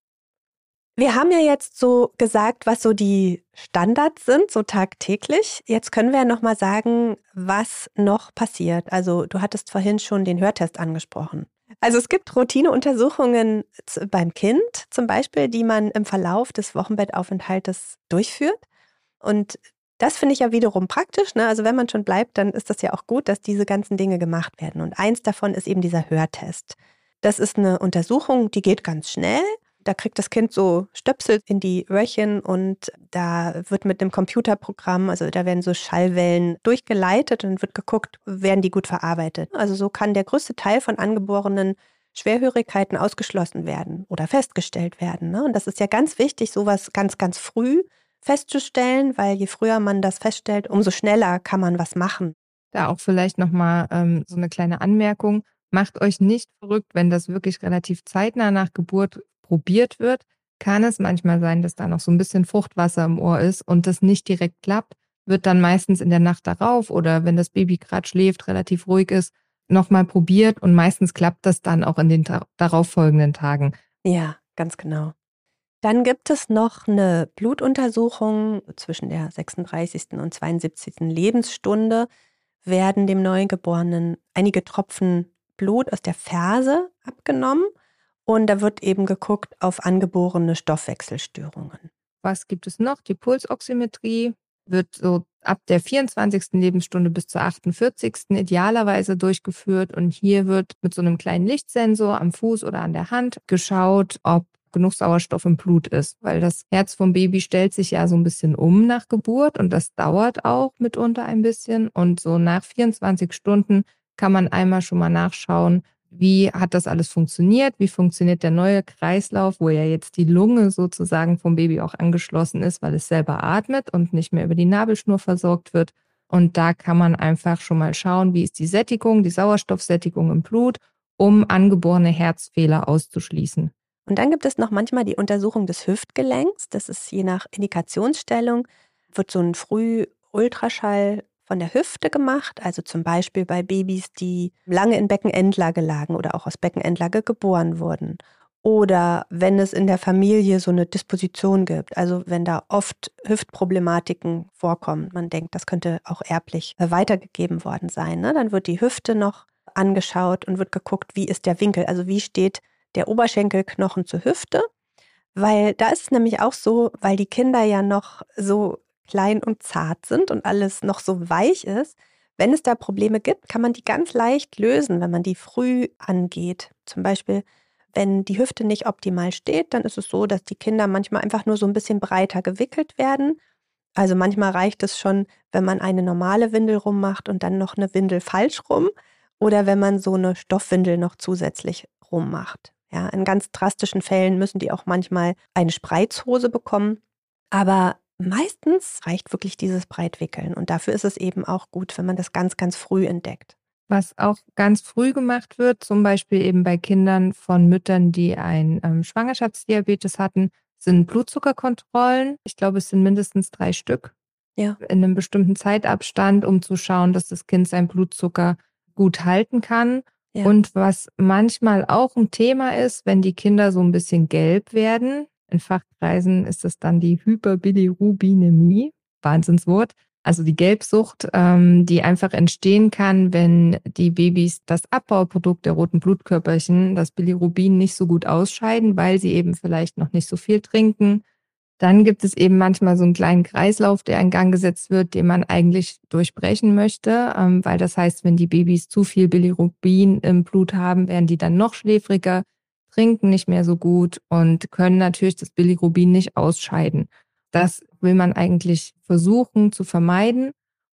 Wir haben ja jetzt so gesagt, was so die Standards sind, so tagtäglich. Jetzt können wir ja noch mal sagen, was noch passiert. Also du hattest vorhin schon den Hörtest angesprochen. Also es gibt Routineuntersuchungen z- beim Kind zum Beispiel, die man im Verlauf des Wochenbettaufenthaltes durchführt. Und das finde ich ja wiederum praktisch, ne? Also wenn man schon bleibt, dann ist das ja auch gut, dass diese ganzen Dinge gemacht werden. Und eins davon ist eben dieser Hörtest. Das ist eine Untersuchung, die geht ganz schnell. Da kriegt das Kind so Stöpsel in die Röhrchen und da wird mit einem Computerprogramm, also da werden so Schallwellen durchgeleitet und wird geguckt, werden die gut verarbeitet. Also so kann der größte Teil von angeborenen Schwerhörigkeiten ausgeschlossen werden oder festgestellt werden, ne? Und das ist ja ganz wichtig, sowas ganz, ganz früh festzustellen, weil je früher man das feststellt, umso schneller kann man was machen. Da auch vielleicht noch mal, ähm, so eine kleine Anmerkung: Macht euch nicht verrückt, wenn das wirklich relativ zeitnah nach Geburt probiert wird, kann es manchmal sein, dass da noch so ein bisschen Fruchtwasser im Ohr ist und das nicht direkt klappt, wird dann meistens in der Nacht darauf oder wenn das Baby gerade schläft, relativ ruhig ist, noch mal probiert und meistens klappt das dann auch in den ta darauffolgenden Tagen. Ja, ganz genau. Dann gibt es noch eine Blutuntersuchung zwischen der sechsunddreißigsten und zweiundsiebzigsten Lebensstunde werden dem Neugeborenen einige Tropfen Blut aus der Ferse abgenommen und da wird eben geguckt auf angeborene Stoffwechselstörungen. Was gibt es noch? Die Pulsoximetrie wird so ab der vierundzwanzigsten Lebensstunde bis zur achtundvierzigsten idealerweise durchgeführt. Und hier wird mit so einem kleinen Lichtsensor am Fuß oder an der Hand geschaut, ob genug Sauerstoff im Blut ist. Weil das Herz vom Baby stellt sich ja so ein bisschen um nach Geburt und das dauert auch mitunter ein bisschen. Und so nach vierundzwanzig Stunden kann man einmal schon mal nachschauen, wie hat das alles funktioniert? Wie funktioniert der neue Kreislauf, wo ja jetzt die Lunge sozusagen vom Baby auch angeschlossen ist, weil es selber atmet und nicht mehr über die Nabelschnur versorgt wird? Und da kann man einfach schon mal schauen, wie ist die Sättigung, die Sauerstoffsättigung im Blut, um angeborene Herzfehler auszuschließen. Und dann gibt es noch manchmal die Untersuchung des Hüftgelenks. Das ist je nach Indikationsstellung, wird so ein Früh-Ultraschall von der Hüfte gemacht. Also zum Beispiel bei Babys, die lange in Beckenendlage lagen oder auch aus Beckenendlage geboren wurden. Oder wenn es in der Familie so eine Disposition gibt, also wenn da oft Hüftproblematiken vorkommen, man denkt, das könnte auch erblich äh, weitergegeben worden sein, ne? Dann wird die Hüfte noch angeschaut und wird geguckt, wie ist der Winkel, also wie steht der Oberschenkelknochen zur Hüfte, weil da ist es nämlich auch so, weil die Kinder ja noch so klein und zart sind und alles noch so weich ist. Wenn es da Probleme gibt, kann man die ganz leicht lösen, wenn man die früh angeht. Zum Beispiel, wenn die Hüfte nicht optimal steht, dann ist es so, dass die Kinder manchmal einfach nur so ein bisschen breiter gewickelt werden. Also manchmal reicht es schon, wenn man eine normale Windel rummacht und dann noch eine Windel falsch rum oder wenn man so eine Stoffwindel noch zusätzlich rummacht. Ja, in ganz drastischen Fällen müssen die auch manchmal eine Spreizhose bekommen, aber meistens reicht wirklich dieses Breitwickeln und dafür ist es eben auch gut, wenn man das ganz, ganz früh entdeckt. Was auch ganz früh gemacht wird, zum Beispiel eben bei Kindern von Müttern, die ein ähm, Schwangerschaftsdiabetes hatten, sind Blutzuckerkontrollen. Ich glaube, es sind mindestens drei Stück Ja, in einem bestimmten Zeitabstand, um zu schauen, dass das Kind seinen Blutzucker gut halten kann. ja. Und was manchmal auch ein Thema ist, wenn die Kinder so ein bisschen gelb werden, in Fachkreisen ist das dann die Hyperbilirubinämie, Wahnsinnswort, also die Gelbsucht, ähm, die einfach entstehen kann, wenn die Babys das Abbauprodukt der roten Blutkörperchen, das Bilirubin, nicht so gut ausscheiden, weil sie eben vielleicht noch nicht so viel trinken. Dann gibt es eben manchmal so einen kleinen Kreislauf, der in Gang gesetzt wird, den man eigentlich durchbrechen möchte, ähm, weil das heißt, wenn die Babys zu viel Bilirubin im Blut haben, werden die dann noch schläfriger, trinken nicht mehr so gut und können natürlich das Bilirubin nicht ausscheiden. Das will man eigentlich versuchen zu vermeiden.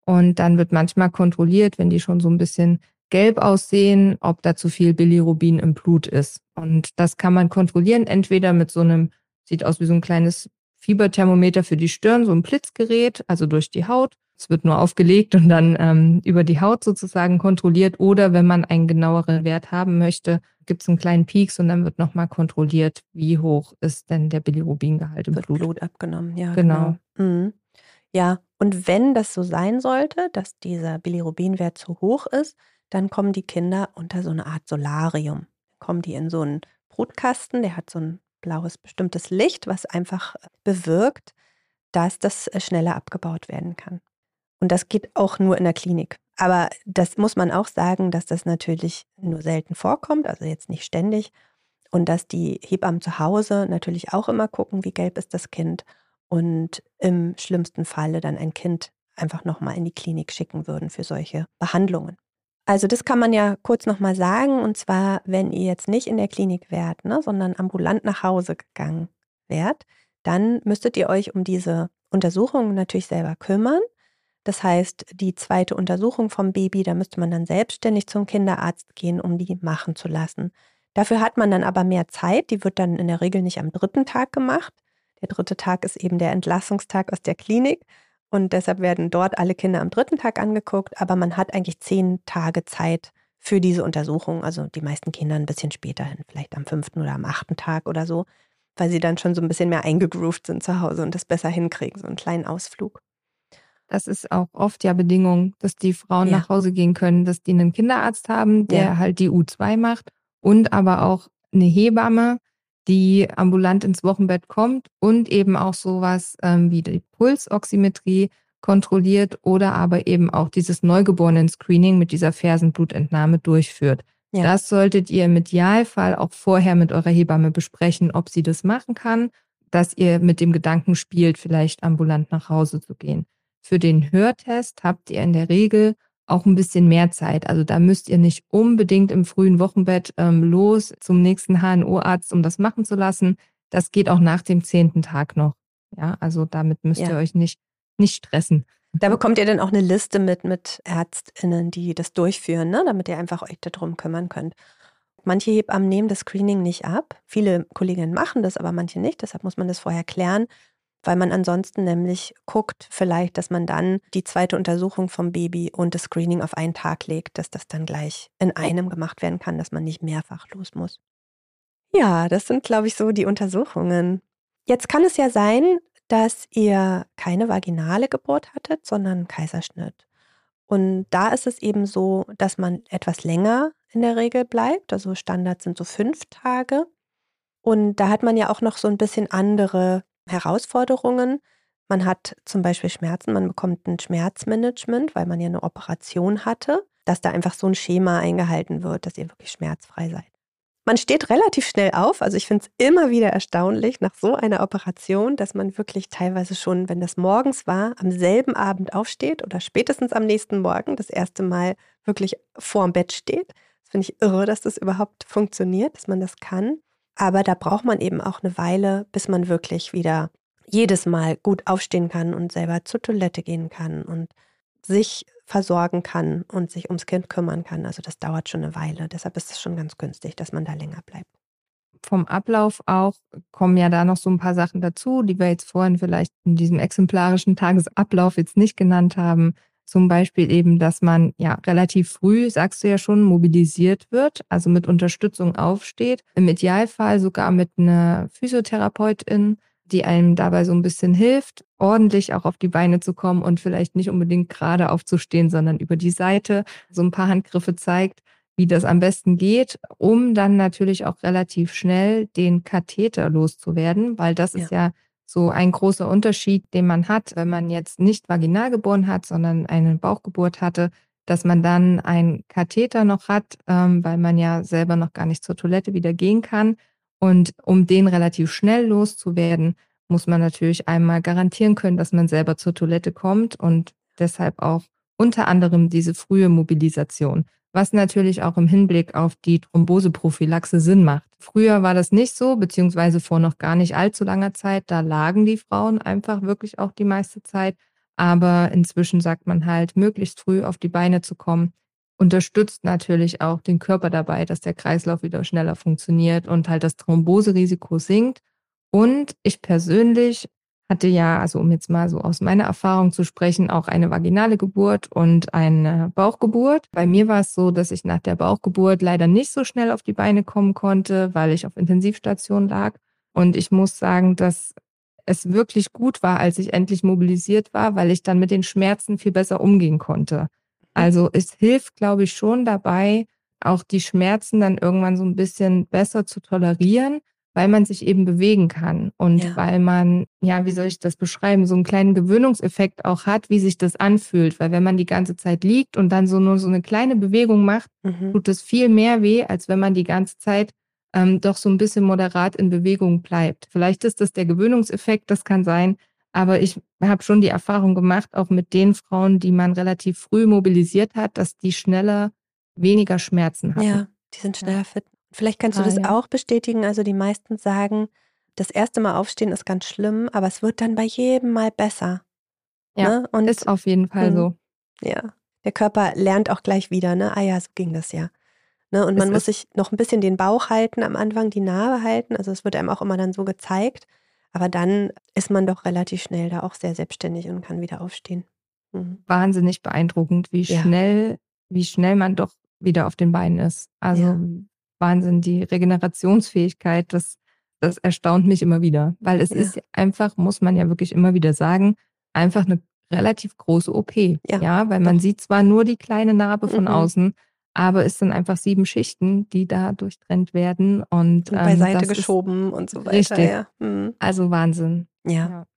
Und dann wird manchmal kontrolliert, wenn die schon so ein bisschen gelb aussehen, ob da zu viel Bilirubin im Blut ist. Und das kann man kontrollieren, entweder mit so einem, sieht aus wie so ein kleines Fieberthermometer für die Stirn, so ein Blitzgerät, also durch die Haut. Es wird nur aufgelegt und dann ähm, über die Haut sozusagen kontrolliert. Oder wenn man einen genaueren Wert haben möchte, gibt es einen kleinen Pieks und dann wird nochmal kontrolliert, wie hoch ist denn der Bilirubingehalt im Wird Blut. Blut abgenommen, ja, Genau. genau. Mhm. Ja, und wenn das so sein sollte, dass dieser Bilirubinwert zu hoch ist, dann kommen die Kinder unter so eine Art Solarium. Kommen die in so einen Brutkasten, der hat so ein blaues bestimmtes Licht, was einfach bewirkt, dass das äh, schneller abgebaut werden kann. Und das geht auch nur in der Klinik. Aber das muss man auch sagen, dass das natürlich nur selten vorkommt, also jetzt nicht ständig. Und dass die Hebammen zu Hause natürlich auch immer gucken, wie gelb ist das Kind. Und im schlimmsten Falle dann ein Kind einfach nochmal in die Klinik schicken würden für solche Behandlungen. Also das kann man ja kurz nochmal sagen. Und zwar, wenn ihr jetzt nicht in der Klinik wärt, ne, sondern ambulant nach Hause gegangen wärt, dann müsstet ihr euch um diese Untersuchung natürlich selber kümmern. Das heißt, die zweite Untersuchung vom Baby, da müsste man dann selbstständig zum Kinderarzt gehen, um die machen zu lassen. Dafür hat man dann aber mehr Zeit. Die wird dann in der Regel nicht am dritten Tag gemacht. Der dritte Tag ist eben der Entlassungstag aus der Klinik. Und deshalb werden dort alle Kinder am dritten Tag angeguckt. Aber man hat eigentlich zehn Tage Zeit für diese Untersuchung. Also die meisten Kinder ein bisschen später hin, vielleicht am fünften oder am achten Tag oder so, weil sie dann schon so ein bisschen mehr eingegroovt sind zu Hause und das besser hinkriegen, so einen kleinen Ausflug. Das ist auch oft ja Bedingung, dass die Frauen Ja. nach Hause gehen können, dass die einen Kinderarzt haben, der Ja. halt die U zwei macht und aber auch eine Hebamme, die ambulant ins Wochenbett kommt und eben auch sowas ähm, wie die Pulsoximetrie kontrolliert oder aber eben auch dieses Neugeborenen-Screening mit dieser Fersenblutentnahme durchführt. Ja. Das solltet ihr im Idealfall auch vorher mit eurer Hebamme besprechen, ob sie das machen kann, dass ihr mit dem Gedanken spielt, vielleicht ambulant nach Hause zu gehen. Für den Hörtest habt ihr in der Regel auch ein bisschen mehr Zeit. Also da müsst ihr nicht unbedingt im frühen Wochenbett ähm, los zum nächsten H N O-Arzt, um das machen zu lassen. Das geht auch nach dem zehnten Tag noch. Ja, also damit müsst Ja. ihr euch nicht, nicht stressen. Da bekommt ihr dann auch eine Liste mit, mit ÄrztInnen, die das durchführen, ne? Damit ihr einfach euch darum kümmern könnt. Manche Hebammen nehmen das Screening nicht ab. Viele Kolleginnen machen das, aber manche nicht. Deshalb muss man das vorher klären, weil man ansonsten nämlich guckt, vielleicht, dass man dann die zweite Untersuchung vom Baby und das Screening auf einen Tag legt, dass das dann gleich in einem gemacht werden kann, dass man nicht mehrfach los muss. Ja, das sind, glaube ich, so die Untersuchungen. Jetzt kann es ja sein, dass ihr keine vaginale Geburt hattet, sondern einen Kaiserschnitt. Und da ist es eben so, dass man etwas länger in der Regel bleibt. Also Standard sind so fünf Tage. Und da hat man ja auch noch so ein bisschen andere Herausforderungen. Man hat zum Beispiel Schmerzen, man bekommt ein Schmerzmanagement, weil man ja eine Operation hatte, dass da einfach so ein Schema eingehalten wird, dass ihr wirklich schmerzfrei seid. Man steht relativ schnell auf, also ich finde es immer wieder erstaunlich nach so einer Operation, dass man wirklich teilweise schon, wenn das morgens war, am selben Abend aufsteht oder spätestens am nächsten Morgen das erste Mal wirklich vorm Bett steht. Das finde ich irre, dass das überhaupt funktioniert, dass man das kann. Aber da braucht man eben auch eine Weile, bis man wirklich wieder jedes Mal gut aufstehen kann und selber zur Toilette gehen kann und sich versorgen kann und sich ums Kind kümmern kann. Also das dauert schon eine Weile. Deshalb ist es schon ganz günstig, dass man da länger bleibt. Vom Ablauf auch kommen ja da noch so ein paar Sachen dazu, die wir jetzt vorhin vielleicht in diesem exemplarischen Tagesablauf jetzt nicht genannt haben. Zum Beispiel eben, dass man ja relativ früh, sagst du ja schon, mobilisiert wird, also mit Unterstützung aufsteht. Im Idealfall sogar mit einer Physiotherapeutin, die einem dabei so ein bisschen hilft, ordentlich auch auf die Beine zu kommen und vielleicht nicht unbedingt gerade aufzustehen, sondern über die Seite so ein paar Handgriffe zeigt, wie das am besten geht, um dann natürlich auch relativ schnell den Katheter loszuwerden, weil das ist ja so ein großer Unterschied, den man hat, wenn man jetzt nicht vaginal geboren hat, sondern eine Bauchgeburt hatte, dass man dann einen Katheter noch hat, ähm, weil man ja selber noch gar nicht zur Toilette wieder gehen kann. Und um den relativ schnell loszuwerden, muss man natürlich einmal garantieren können, dass man selber zur Toilette kommt und deshalb auch unter anderem diese frühe Mobilisation, was natürlich auch im Hinblick auf die Thromboseprophylaxe Sinn macht. Früher war das nicht so, beziehungsweise vor noch gar nicht allzu langer Zeit, da lagen die Frauen einfach wirklich auch die meiste Zeit. Aber inzwischen sagt man halt, möglichst früh auf die Beine zu kommen, unterstützt natürlich auch den Körper dabei, dass der Kreislauf wieder schneller funktioniert und halt das Thromboserisiko sinkt. Und ich persönlich hatte ja, also um jetzt mal so aus meiner Erfahrung zu sprechen, auch eine vaginale Geburt und eine Bauchgeburt. Bei mir war es so, dass ich nach der Bauchgeburt leider nicht so schnell auf die Beine kommen konnte, weil ich auf Intensivstation lag. Und ich muss sagen, dass es wirklich gut war, als ich endlich mobilisiert war, weil ich dann mit den Schmerzen viel besser umgehen konnte. Also es hilft, glaube ich, schon dabei, auch die Schmerzen dann irgendwann so ein bisschen besser zu tolerieren, weil man sich eben bewegen kann und Ja. weil man, ja, wie soll ich das beschreiben, so einen kleinen Gewöhnungseffekt auch hat, wie sich das anfühlt. Weil wenn man die ganze Zeit liegt und dann so nur so eine kleine Bewegung macht, Mhm. tut es viel mehr weh, als wenn man die ganze Zeit ähm, doch so ein bisschen moderat in Bewegung bleibt. Vielleicht ist das der Gewöhnungseffekt, das kann sein. Aber ich habe schon die Erfahrung gemacht, auch mit den Frauen, die man relativ früh mobilisiert hat, dass die schneller weniger Schmerzen hatten. Ja, die sind Ja. schneller fit. Vielleicht kannst du Ah, das ja. auch bestätigen. Also die meisten sagen, das erste Mal aufstehen ist ganz schlimm, aber es wird dann bei jedem Mal besser. Ja, Ne? Und ist auf jeden Fall hm, so. ja, der Körper lernt auch gleich wieder, ne? Ah ja, so ging das ja. Ne? Und Es man muss ist sich noch ein bisschen den Bauch halten, am Anfang die Narbe halten. Also es wird einem auch immer dann so gezeigt. Aber dann ist man doch relativ schnell da auch sehr selbstständig und kann wieder aufstehen. Mhm. wahnsinnig beeindruckend, wie Ja, schnell wie schnell man doch wieder auf den Beinen ist. Also, ja, Wahnsinn, die Regenerationsfähigkeit, das das erstaunt mich immer wieder, weil es ja, ist einfach, muss man ja wirklich immer wieder sagen, einfach eine relativ große O P, ja, ja? Weil man doch. sieht zwar nur die kleine Narbe von Mhm. außen, aber es sind einfach sieben Schichten, die da durchtrennt werden und, Und ähm, beiseite das ist geschoben und so weiter, richtig, ja. Mhm. also Wahnsinn. Ja. Ja.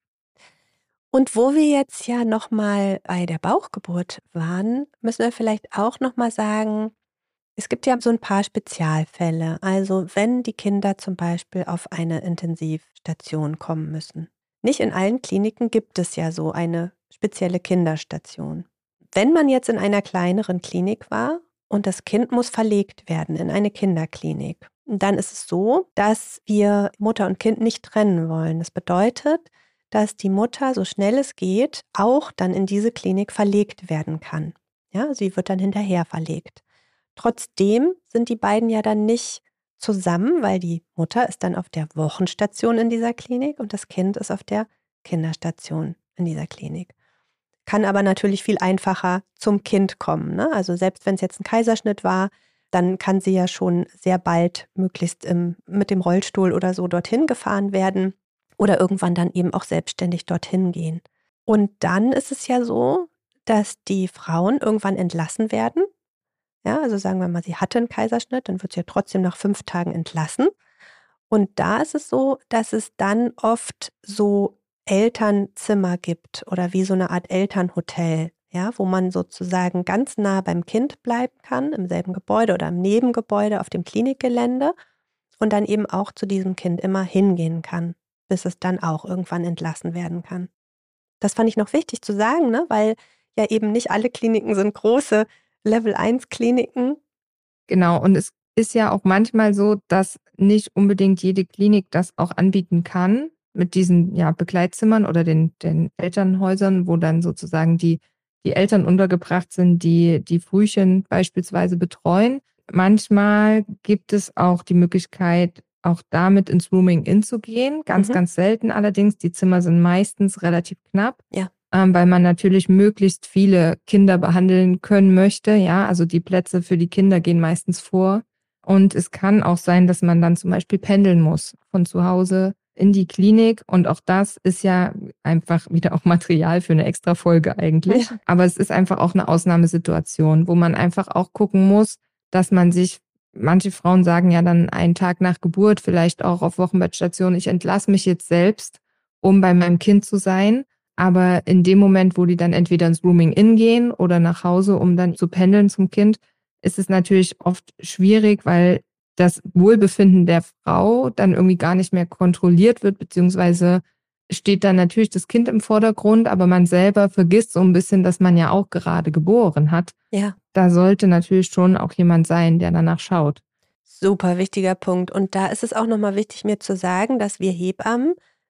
Und wo wir jetzt ja noch mal bei der Bauchgeburt waren, müssen wir vielleicht auch noch mal sagen, es gibt ja so ein paar Spezialfälle. Also, wenn die Kinder zum Beispiel auf eine Intensivstation kommen müssen. Nicht in allen Kliniken gibt es ja so eine spezielle Kinderstation. Wenn man jetzt in einer kleineren Klinik war und das Kind muss verlegt werden in eine Kinderklinik, dann ist es so, dass wir Mutter und Kind nicht trennen wollen. Das bedeutet, dass die Mutter, so schnell es geht, auch dann in diese Klinik verlegt werden kann. Ja, sie wird dann hinterher verlegt. Trotzdem sind die beiden ja dann nicht zusammen, weil die Mutter ist dann auf der Wochenstation in dieser Klinik und das Kind ist auf der Kinderstation in dieser Klinik. Kann aber natürlich viel einfacher zum Kind kommen. Ne? Also selbst wenn es jetzt ein Kaiserschnitt war, dann kann sie ja schon sehr bald möglichst im, mit dem Rollstuhl oder so dorthin gefahren werden oder irgendwann dann eben auch selbstständig dorthin gehen. Und dann ist es ja so, dass die Frauen irgendwann entlassen werden. Ja, also sagen wir mal, sie hatte einen Kaiserschnitt, dann wird sie ja trotzdem nach fünf Tagen entlassen. Und da ist es so, dass es dann oft so Elternzimmer gibt oder wie so eine Art Elternhotel, ja, wo man sozusagen ganz nah beim Kind bleiben kann, im selben Gebäude oder im Nebengebäude auf dem Klinikgelände und dann eben auch zu diesem Kind immer hingehen kann, bis es dann auch irgendwann entlassen werden kann. Das fand ich noch wichtig zu sagen, ne, weil ja eben nicht alle Kliniken sind große Level eins Kliniken. Genau, und es ist ja auch manchmal so, dass nicht unbedingt jede Klinik das auch anbieten kann mit diesen, ja, Begleitzimmern oder den den Elternhäusern, wo dann sozusagen die die Eltern untergebracht sind, die die Frühchen beispielsweise betreuen. Manchmal gibt es auch die Möglichkeit, auch damit ins Rooming-In zu gehen. Ganz, Mhm. ganz selten allerdings. Die Zimmer sind meistens relativ knapp. Ja. Ähm, weil man natürlich möglichst viele Kinder behandeln können möchte. Ja, also die Plätze für die Kinder gehen meistens vor. Und es kann auch sein, dass man dann zum Beispiel pendeln muss von zu Hause in die Klinik. Und auch das ist ja einfach wieder auch Material für eine extra Folge eigentlich. Ja. Aber es ist einfach auch eine Ausnahmesituation, wo man einfach auch gucken muss, dass man sich, manche Frauen sagen ja dann einen Tag nach Geburt, vielleicht auch auf Wochenbettstation, ich entlasse mich jetzt selbst, um bei meinem Kind zu sein. Aber in dem Moment, wo die dann entweder ins Rooming-In gehen oder nach Hause, um dann zu pendeln zum Kind, ist es natürlich oft schwierig, weil das Wohlbefinden der Frau dann irgendwie gar nicht mehr kontrolliert wird, beziehungsweise steht dann natürlich das Kind im Vordergrund, aber man selber vergisst so ein bisschen, dass man ja auch gerade geboren hat. Ja, Da sollte natürlich schon auch jemand sein, der danach schaut. super wichtiger Punkt. Und da ist es auch nochmal wichtig, mir zu sagen, dass wir Hebammen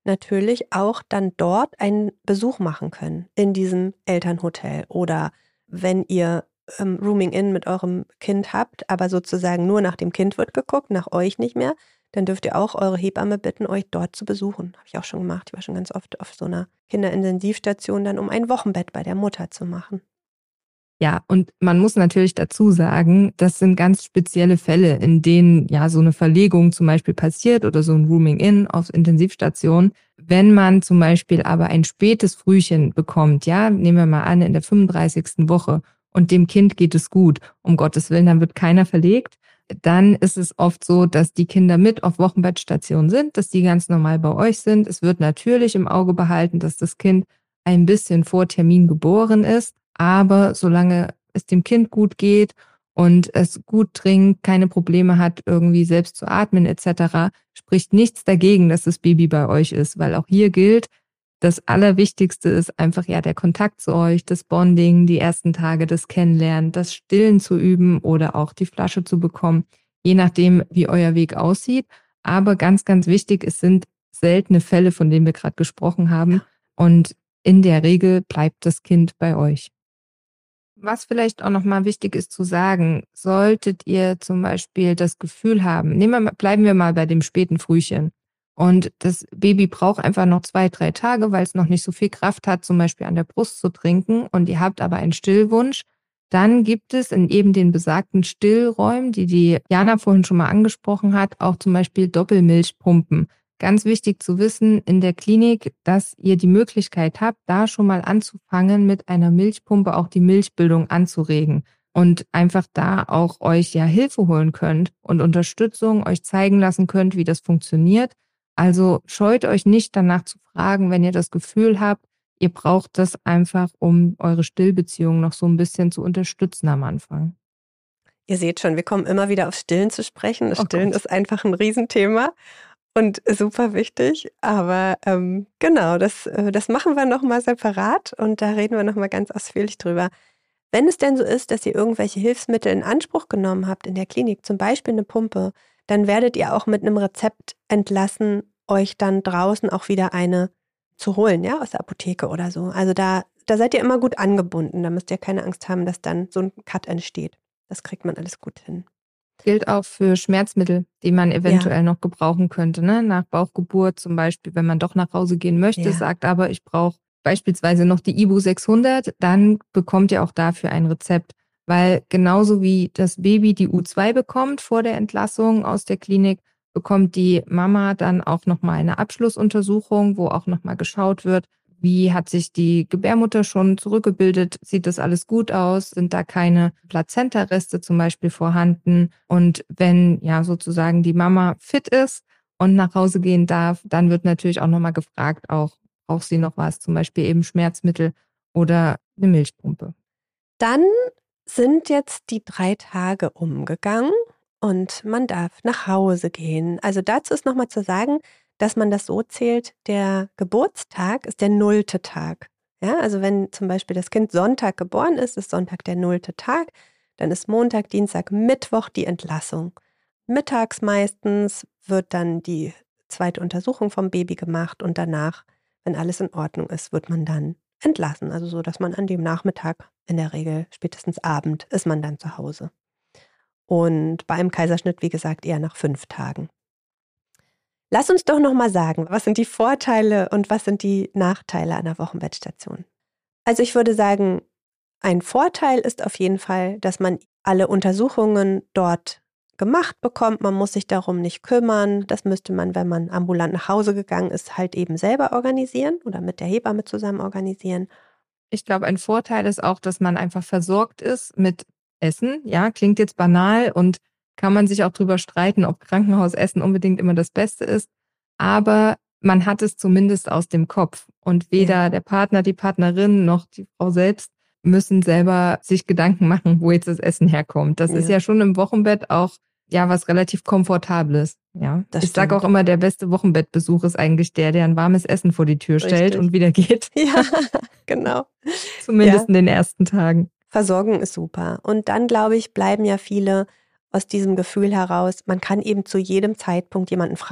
natürlich auch dann dort einen Besuch machen können in diesem Elternhotel. Oder wenn ihr ähm, Rooming In mit eurem Kind habt, aber sozusagen nur nach dem Kind wird geguckt, nach euch nicht mehr, dann dürft ihr auch eure Hebamme bitten, euch dort zu besuchen. Habe ich auch schon gemacht. Ich war schon ganz oft auf so einer Kinderintensivstation, dann um ein Wochenbett bei der Mutter zu machen. Ja, und man muss natürlich dazu sagen, das sind ganz spezielle Fälle, in denen ja so eine Verlegung zum Beispiel passiert oder so ein Rooming-In auf Intensivstation. Wenn man zum Beispiel aber ein spätes Frühchen bekommt, ja, nehmen wir mal an, in der fünfunddreißigsten Woche und dem Kind geht es gut, um Gottes Willen, dann wird keiner verlegt, dann ist es oft so, dass die Kinder mit auf Wochenbettstation sind, dass die ganz normal bei euch sind. Es wird natürlich im Auge behalten, dass das Kind ein bisschen vor Termin geboren ist. Aber solange es dem Kind gut geht und es gut trinkt, keine Probleme hat, irgendwie selbst zu atmen et cetera, spricht nichts dagegen, dass das Baby bei euch ist. Weil auch hier gilt, das Allerwichtigste ist einfach ja der Kontakt zu euch, das Bonding, die ersten Tage, das Kennenlernen, das Stillen zu üben oder auch die Flasche zu bekommen, je nachdem, wie euer Weg aussieht. Aber ganz, ganz wichtig, es sind seltene Fälle, von denen wir gerade gesprochen haben. Und in der Regel bleibt das Kind bei euch. Was vielleicht auch nochmal wichtig ist zu sagen, solltet ihr zum Beispiel das Gefühl haben, nehmen wir, mal- bleiben wir mal bei dem späten Frühchen. Und das Baby braucht einfach noch zwei, drei Tage, weil es noch nicht so viel Kraft hat, zum Beispiel an der Brust zu trinken. Und ihr habt aber einen Stillwunsch. Dann gibt es in eben den besagten Stillräumen, die die Jana vorhin schon mal angesprochen hat, auch zum Beispiel Doppelmilchpumpen. Ganz wichtig zu wissen in der Klinik, dass ihr die Möglichkeit habt, da schon mal anzufangen, mit einer Milchpumpe auch die Milchbildung anzuregen und einfach da auch euch ja Hilfe holen könnt und Unterstützung euch zeigen lassen könnt, wie das funktioniert. Also scheut euch nicht danach zu fragen, wenn ihr das Gefühl habt, ihr braucht das einfach, um eure Stillbeziehung noch so ein bisschen zu unterstützen am Anfang. Ihr seht schon, wir kommen immer wieder auf Stillen zu sprechen. Das Oh Stillen Gott. ist einfach ein Riesenthema und super wichtig. Aber ähm, genau, das, äh, das machen wir nochmal separat und da reden wir nochmal ganz ausführlich drüber. Wenn es denn so ist, dass ihr irgendwelche Hilfsmittel in Anspruch genommen habt in der Klinik, zum Beispiel eine Pumpe, dann werdet ihr auch mit einem Rezept entlassen, euch dann draußen auch wieder eine zu holen, ja, aus der Apotheke oder so. Also da, da seid ihr immer gut angebunden. Da müsst ihr keine Angst haben, dass dann so ein Cut entsteht. Das kriegt man alles gut hin. Gilt auch für Schmerzmittel, die man Ja, eventuell noch gebrauchen könnte, ne? Nach Bauchgeburt zum Beispiel, wenn man doch nach Hause gehen möchte, ja. sagt aber, ich brauche beispielsweise noch die Ibu sechshundert, dann bekommt ihr auch dafür ein Rezept. Weil genauso wie das Baby die U zwei bekommt vor der Entlassung aus der Klinik, bekommt die Mama dann auch nochmal eine Abschlussuntersuchung, wo auch nochmal geschaut wird, wie hat sich die Gebärmutter schon zurückgebildet? Sieht das alles gut aus? Sind da keine Plazentareste zum Beispiel vorhanden? Und wenn ja sozusagen die Mama fit ist und nach Hause gehen darf, dann wird natürlich auch nochmal gefragt, auch braucht sie noch was, zum Beispiel eben Schmerzmittel oder eine Milchpumpe. Dann sind jetzt die drei Tage umgegangen und man darf nach Hause gehen. Also dazu ist nochmal zu sagen, dass man das so zählt, der Geburtstag ist der nullte Tag. Ja, also wenn zum Beispiel das Kind Sonntag geboren ist, ist Sonntag der nullte Tag, dann ist Montag, Dienstag, Mittwoch die Entlassung. Mittags meistens wird dann die zweite Untersuchung vom Baby gemacht und danach, wenn alles in Ordnung ist, wird man dann entlassen. Also so, dass man an dem Nachmittag, in der Regel spätestens Abend, ist man dann zu Hause. Und bei einem Kaiserschnitt, wie gesagt, eher nach fünf Tagen. Lass uns doch nochmal sagen, was sind die Vorteile und was sind die Nachteile einer Wochenbettstation? Also ich würde sagen, ein Vorteil ist auf jeden Fall, dass man alle Untersuchungen dort gemacht bekommt. Man muss sich darum nicht kümmern. Das müsste man, wenn man ambulant nach Hause gegangen ist, halt eben selber organisieren oder mit der Hebamme zusammen organisieren. Ich glaube, ein Vorteil ist auch, dass man einfach versorgt ist mit Essen. Ja, klingt jetzt banal und kann man sich auch drüber streiten, ob Krankenhausessen unbedingt immer das Beste ist. Aber man hat es zumindest aus dem Kopf. Und weder Ja. der Partner, die Partnerin noch die Frau selbst müssen selber sich Gedanken machen, wo jetzt das Essen herkommt. Das Ja. ist ja schon im Wochenbett auch ja was relativ Komfortables. Ja, Das ich sage auch stimmt. immer, der beste Wochenbettbesuch ist eigentlich der, der ein warmes Essen vor die Tür stellt Richtig. und wieder geht. Ja, genau. Zumindest Ja. in den ersten Tagen. Versorgung ist super. Und dann, glaube ich, bleiben ja viele aus diesem Gefühl heraus, man kann eben zu jedem Zeitpunkt jemanden fragen.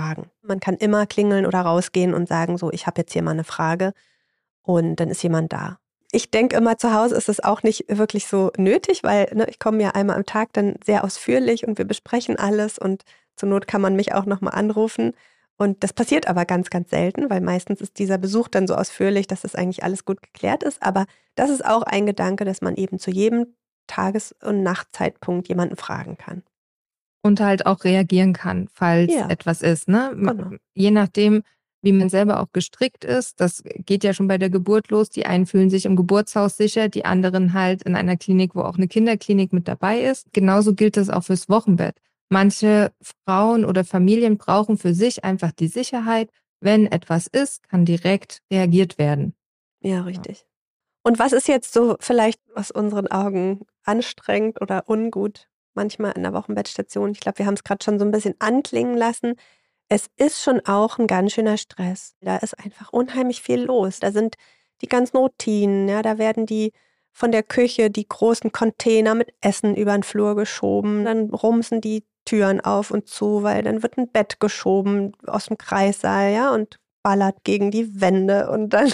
Man kann immer klingeln oder rausgehen und sagen so, ich habe jetzt hier mal eine Frage und dann ist jemand da. Ich denke immer, zu Hause ist es auch nicht wirklich so nötig, weil ne, ich komme ja einmal am Tag dann sehr ausführlich und wir besprechen alles und zur Not kann man mich auch nochmal anrufen. Und das passiert aber ganz, ganz selten, weil meistens ist dieser Besuch dann so ausführlich, dass das eigentlich alles gut geklärt ist. Aber das ist auch ein Gedanke, dass man eben zu jedem Tages- und Nachtzeitpunkt jemanden fragen kann. Und halt auch reagieren kann, falls Ja, etwas ist, ne? Ma genau. je nachdem, wie man selber auch gestrickt ist, das geht ja schon bei der Geburt los. Die einen fühlen sich im Geburtshaus sicher, die anderen halt in einer Klinik, wo auch eine Kinderklinik mit dabei ist. Genauso gilt das auch fürs Wochenbett. Manche Frauen oder Familien brauchen für sich einfach die Sicherheit, wenn etwas ist, kann direkt reagiert werden. Ja, Ja. richtig. Und was ist jetzt so vielleicht aus unseren Augen anstrengend oder ungut manchmal in der Wochenbettstation? Ich glaube, wir haben es gerade schon so ein bisschen anklingen lassen. Es ist schon auch ein ganz schöner Stress. Da ist einfach unheimlich viel los. Da sind die ganzen Routinen, ja, da werden die von der Küche die großen Container mit Essen über 'n Flur geschoben, dann rumsen die Türen auf und zu, weil dann wird 'n Bett geschoben aus'm Kreissaal, ja, und ballert gegen die Wände und dann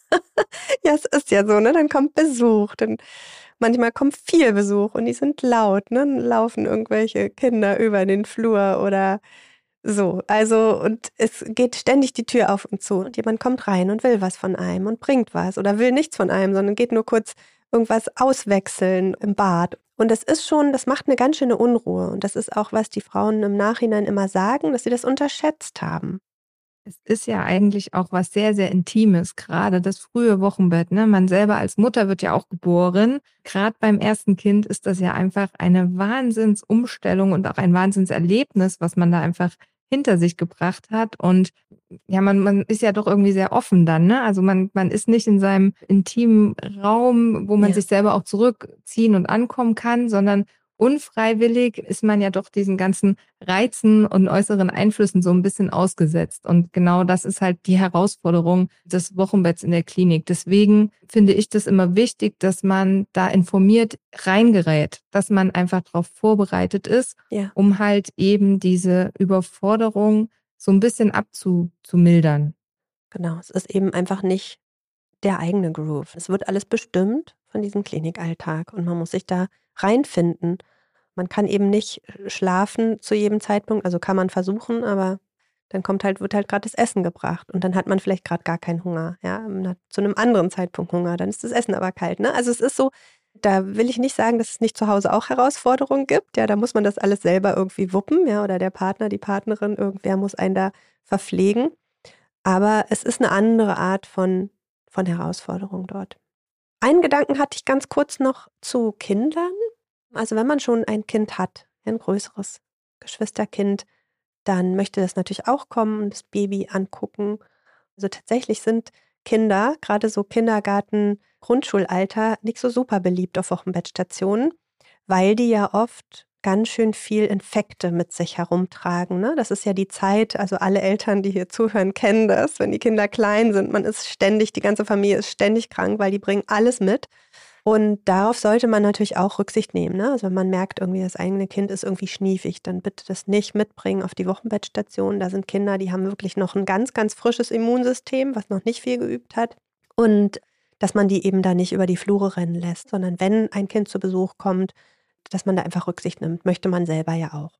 ja, es ist ja so, ne? Dann kommt Besuch, dann manchmal kommt viel Besuch und die sind laut, ne? Dann laufen irgendwelche Kinder über den Flur oder so. Also, und es geht ständig die Tür auf und zu und jemand kommt rein und will was von einem und bringt was oder will nichts von einem, sondern geht nur kurz irgendwas auswechseln im Bad. Und das ist schon, das macht eine ganz schöne Unruhe. Und das ist auch, was die Frauen im Nachhinein immer sagen, dass sie das unterschätzt haben. Es ist ja eigentlich auch was sehr, sehr Intimes, gerade das frühe Wochenbett, ne? Man selber als Mutter wird ja auch geboren. Gerade beim ersten Kind ist das ja einfach eine Wahnsinnsumstellung und auch ein Wahnsinnserlebnis, was man da einfach hinter sich gebracht hat. Und ja, man man ist ja doch irgendwie sehr offen dann, ne? Also, man man ist nicht in seinem intimen Raum, wo man Ja. sich selber auch zurückziehen und ankommen kann, sondern unfreiwillig ist man ja doch diesen ganzen Reizen und äußeren Einflüssen so ein bisschen ausgesetzt. Und genau das ist halt die Herausforderung des Wochenbetts in der Klinik. Deswegen finde ich das immer wichtig, dass man da informiert reingerät, dass man einfach darauf vorbereitet ist, Ja. um halt eben diese Überforderung so ein bisschen abzu zu mildern. Genau, es ist eben einfach nicht der eigene Groove. Es wird alles bestimmt von diesem Klinikalltag und man muss sich da reinfinden. Man kann eben nicht äh, schlafen zu jedem Zeitpunkt, also kann man versuchen, aber dann kommt halt wird halt grad das Essen gebracht und dann hat man vielleicht grad gar keinen Hunger, ja? Man hat zu 'nem anderen Zeitpunkt Hunger, dann ist das Essen aber kalt, ne? Also, es ist so, da will ich nicht sagen, dass es nicht zu Hause auch Herausforderungen gibt, ja, da muss man das alles selber irgendwie wuppen, ja, oder der Partner, die Partnerin, irgendwer muss einen da verpflegen. Aber es ist 'ne andere Art von von Herausforderung dort. Einen Gedanken hatte ich ganz kurz noch zu Kindern. Also, wenn man schon ein Kind hat, ein größeres Geschwisterkind, dann möchte das natürlich auch kommen und das Baby angucken. Also, tatsächlich sind Kinder, grade so Kindergarten, Grundschulalter, nicht so super beliebt auf Wochenbettstationen, weil die ja oft ganz schön viel Infekte mit sich herumtragen, ne? Das ist ja die Zeit, also alle Eltern, die hier zuhören, kennen das, wenn die Kinder klein sind. Man ist ständig, die ganze Familie ist ständig krank, weil die bringen alles mit. Und darauf sollte man natürlich auch Rücksicht nehmen, ne? Also, wenn man merkt, irgendwie das eigene Kind ist irgendwie schniefig, dann bitte das nicht mitbringen auf die Wochenbettstation. Da sind Kinder, die haben wirklich noch ein ganz, ganz frisches Immunsystem, was noch nicht viel geübt hat. Und dass man die eben da nicht über die Flure rennen lässt, sondern wenn ein Kind zu Besuch kommt, dass man da einfach Rücksicht nimmt, möchte man selber ja auch.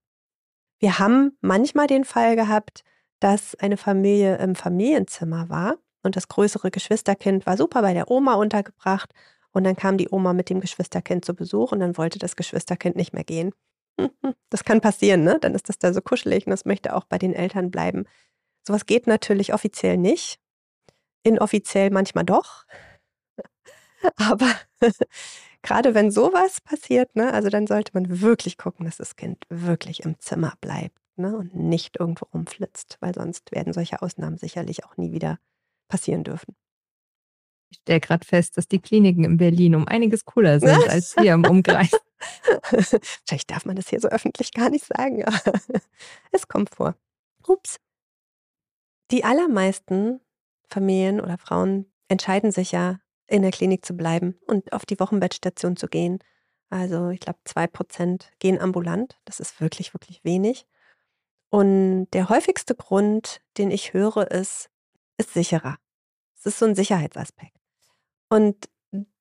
Wir haben manchmal den Fall gehabt, dass eine Familie im Familienzimmer war und das größere Geschwisterkind war super bei der Oma untergebracht und dann kam die Oma mit dem Geschwisterkind zu Besuch und dann wollte das Geschwisterkind nicht mehr gehen. Das kann passieren, ne? Dann ist das da so kuschelig und das möchte auch bei den Eltern bleiben. So was geht natürlich offiziell nicht, inoffiziell manchmal doch, aber grade wenn so was passiert, ne, also dann sollte man wirklich gucken, dass das Kind wirklich im Zimmer bleibt, ne, und nicht irgendwo rumflitzt, weil sonst werden solche Ausnahmen sicherlich auch nie wieder passieren dürfen. Ich stelle gerade fest, dass die Kliniken in Berlin um einiges cooler sind als hier im Umkreis. Vielleicht darf man das hier so öffentlich gar nicht sagen, aber es kommt vor. Ups. Die allermeisten Familien oder Frauen entscheiden sich ja, in der Klinik zu bleiben und auf die Wochenbettstation zu gehen. Also, ich glaube, zwei Prozent gehen ambulant. Das ist wirklich, wirklich wenig. Und der häufigste Grund, den ich höre, ist, ist sicherer. Es ist so ein Sicherheitsaspekt. Und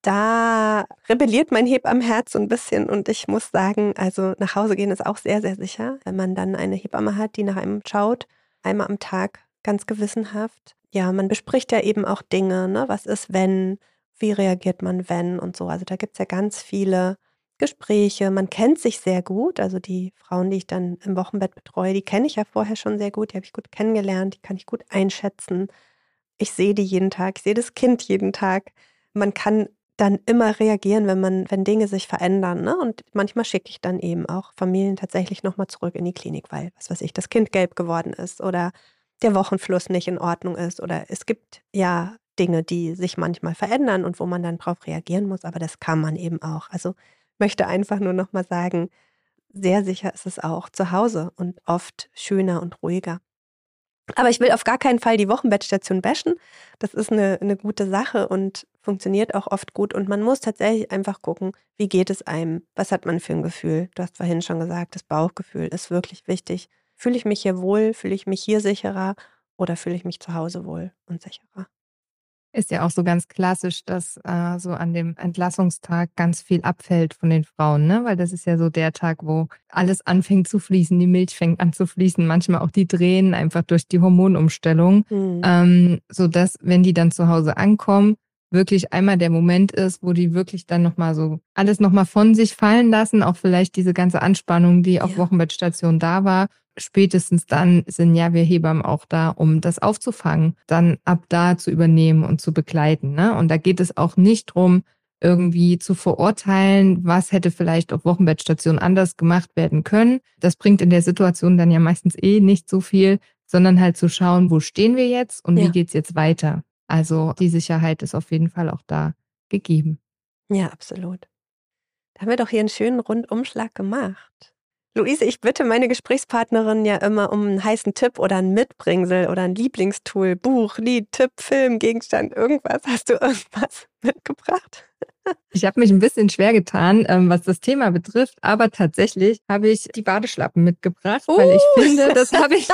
da rebelliert mein Hebammenherz so ein bisschen und ich muss sagen, also nach Hause gehen ist auch sehr, sehr sicher, wenn man dann eine Hebamme hat, die nach einem schaut, einmal am Tag, ganz gewissenhaft. Ja, man bespricht ja eben auch Dinge, ne? Was ist, wenn, wie reagiert man, wenn und so. Also da gibt es ja ganz viele Gespräche. Man kennt sich sehr gut. Also die Frauen, die ich dann im Wochenbett betreue, die kenne ich ja vorher schon sehr gut. Die habe ich gut kennengelernt, die kann ich gut einschätzen. Ich sehe die jeden Tag, ich sehe das Kind jeden Tag. Man kann dann immer reagieren, wenn man, wenn Dinge sich verändern, ne? Und manchmal schicke ich dann eben auch Familien tatsächlich nochmal zurück in die Klinik, weil, was weiß ich, das Kind gelb geworden ist oder der Wochenfluss nicht in Ordnung ist oder es gibt ja Dinge, die sich manchmal verändern und wo man dann drauf reagieren muss, aber das kann man eben auch. Also möchte einfach nur nochmal sagen, sehr sicher ist es auch zu Hause und oft schöner und ruhiger. Aber ich will auf gar keinen Fall die Wochenbettstation bashen. Das ist eine, eine gute Sache und funktioniert auch oft gut. Und man muss tatsächlich einfach gucken, wie geht es einem? Was hat man für ein Gefühl? Du hast vorhin schon gesagt, das Bauchgefühl ist wirklich wichtig. Fühle ich mich hier wohl? Fühle ich mich hier sicherer? Oder fühle ich mich zu Hause wohl und sicherer? Ist ja auch so ganz klassisch, dass äh, so an dem Entlassungstag ganz viel abfällt von den Frauen, ne? Weil das ist ja so der Tag, wo alles anfängt zu fließen, die Milch fängt an zu fließen, manchmal auch die Tränen einfach durch die Hormonumstellung, Hm. ähm, sodass, wenn die dann zu Hause ankommen, wirklich einmal der Moment ist, wo die wirklich dann nochmal so alles nochmal von sich fallen lassen, auch vielleicht diese ganze Anspannung, die auf Ja. Wochenbettstation da war. Spätestens dann sind ja wir Hebammen auch da, um das aufzufangen, dann ab da zu übernehmen und zu begleiten, ne? Und da geht es auch nicht drum, irgendwie zu verurteilen, was hätte vielleicht auf Wochenbettstation anders gemacht werden können. Das bringt in der Situation dann ja meistens eh nicht so viel, sondern halt zu schauen, wo stehen wir jetzt und wie Ja. geht's jetzt weiter. Also die Sicherheit ist auf jeden Fall auch da gegeben. Ja, absolut. Da haben wir doch hier einen schönen Rundumschlag gemacht. Luise, ich bitte meine Gesprächspartnerin ja immer um einen heißen Tipp oder ein Mitbringsel oder ein Lieblingstool, Buch, Lied, Tipp, Film, Gegenstand, irgendwas. Hast du irgendwas mitgebracht? Ich habe mich ein bisschen schwer getan, ähm, was das Thema betrifft, aber tatsächlich habe ich die Badeschlappen mitgebracht, weil ich Uh. finde, das habe ich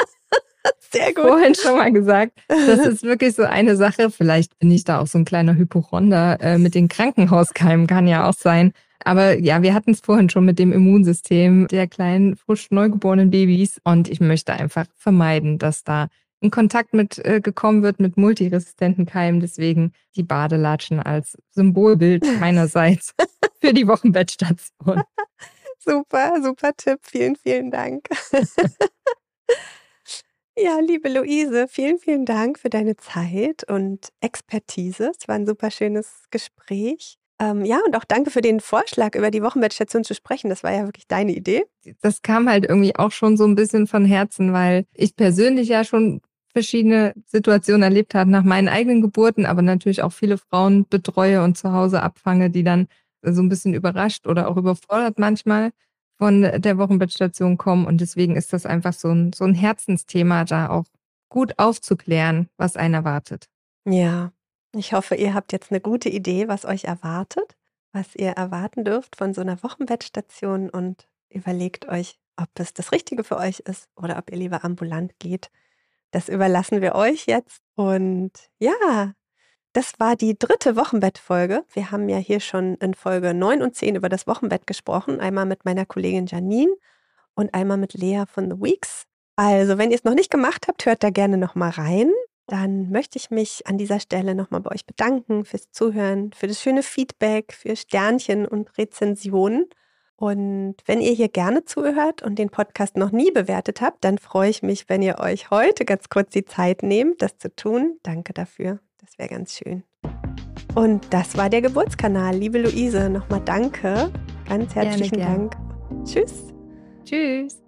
Sehr gut. vorhin schon mal gesagt, das ist wirklich so eine Sache, vielleicht bin ich da auch so ein kleiner Hypochonder äh, mit den Krankenhauskeimen, kann ja auch sein. Aber ja, wir hatten es vorhin schon mit dem Immunsystem der kleinen, frisch neugeborenen Babys und ich möchte einfach vermeiden, dass da in Kontakt mit äh, gekommen wird mit multiresistenten Keimen. Deswegen die Badelatschen als Symbolbild meinerseits für die Wochenbettstation. Super, super Tipp. Vielen, vielen Dank. Ja, liebe Luise, vielen, vielen Dank für deine Zeit und Expertise. Es war ein super schönes Gespräch. Ähm, ja, und auch danke für den Vorschlag, über die Wochenbettstation zu sprechen. Das war ja wirklich deine Idee. Das kam halt irgendwie auch schon so ein bisschen von Herzen, weil ich persönlich ja schon verschiedene Situationen erlebt habe nach meinen eigenen Geburten, aber natürlich auch viele Frauen betreue und zu Hause abfange, die dann so ein bisschen überrascht oder auch überfordert manchmal von der Wochenbettstation kommen. Und deswegen ist das einfach so ein, so ein Herzensthema, da auch gut aufzuklären, was einen erwartet. Ja, ich hoffe, ihr habt jetzt eine gute Idee, was euch erwartet, was ihr erwarten dürft von so einer Wochenbettstation und überlegt euch, ob es das Richtige für euch ist oder ob ihr lieber ambulant geht. Das überlassen wir euch jetzt. Und ja, das war die dritte Wochenbettfolge. Wir haben ja hier schon in Folge neun und zehn über das Wochenbett gesprochen. Einmal mit meiner Kollegin Janine und einmal mit Lea von The Weeks. Also, wenn ihr es noch nicht gemacht habt, hört da gerne noch mal rein. Dann möchte ich mich an dieser Stelle noch mal bei euch bedanken fürs Zuhören, für das schöne Feedback, für Sternchen und Rezensionen. Und wenn ihr hier gerne zuhört und den Podcast noch nie bewertet habt, dann freue ich mich, wenn ihr euch heute ganz kurz die Zeit nehmt, das zu tun. Danke dafür. Das wäre ganz schön. Und das war der Geburtskanal. Liebe Luise, nochmal danke. Ganz herzlichen Gerne, gerne. Dank. Tschüss. Tschüss.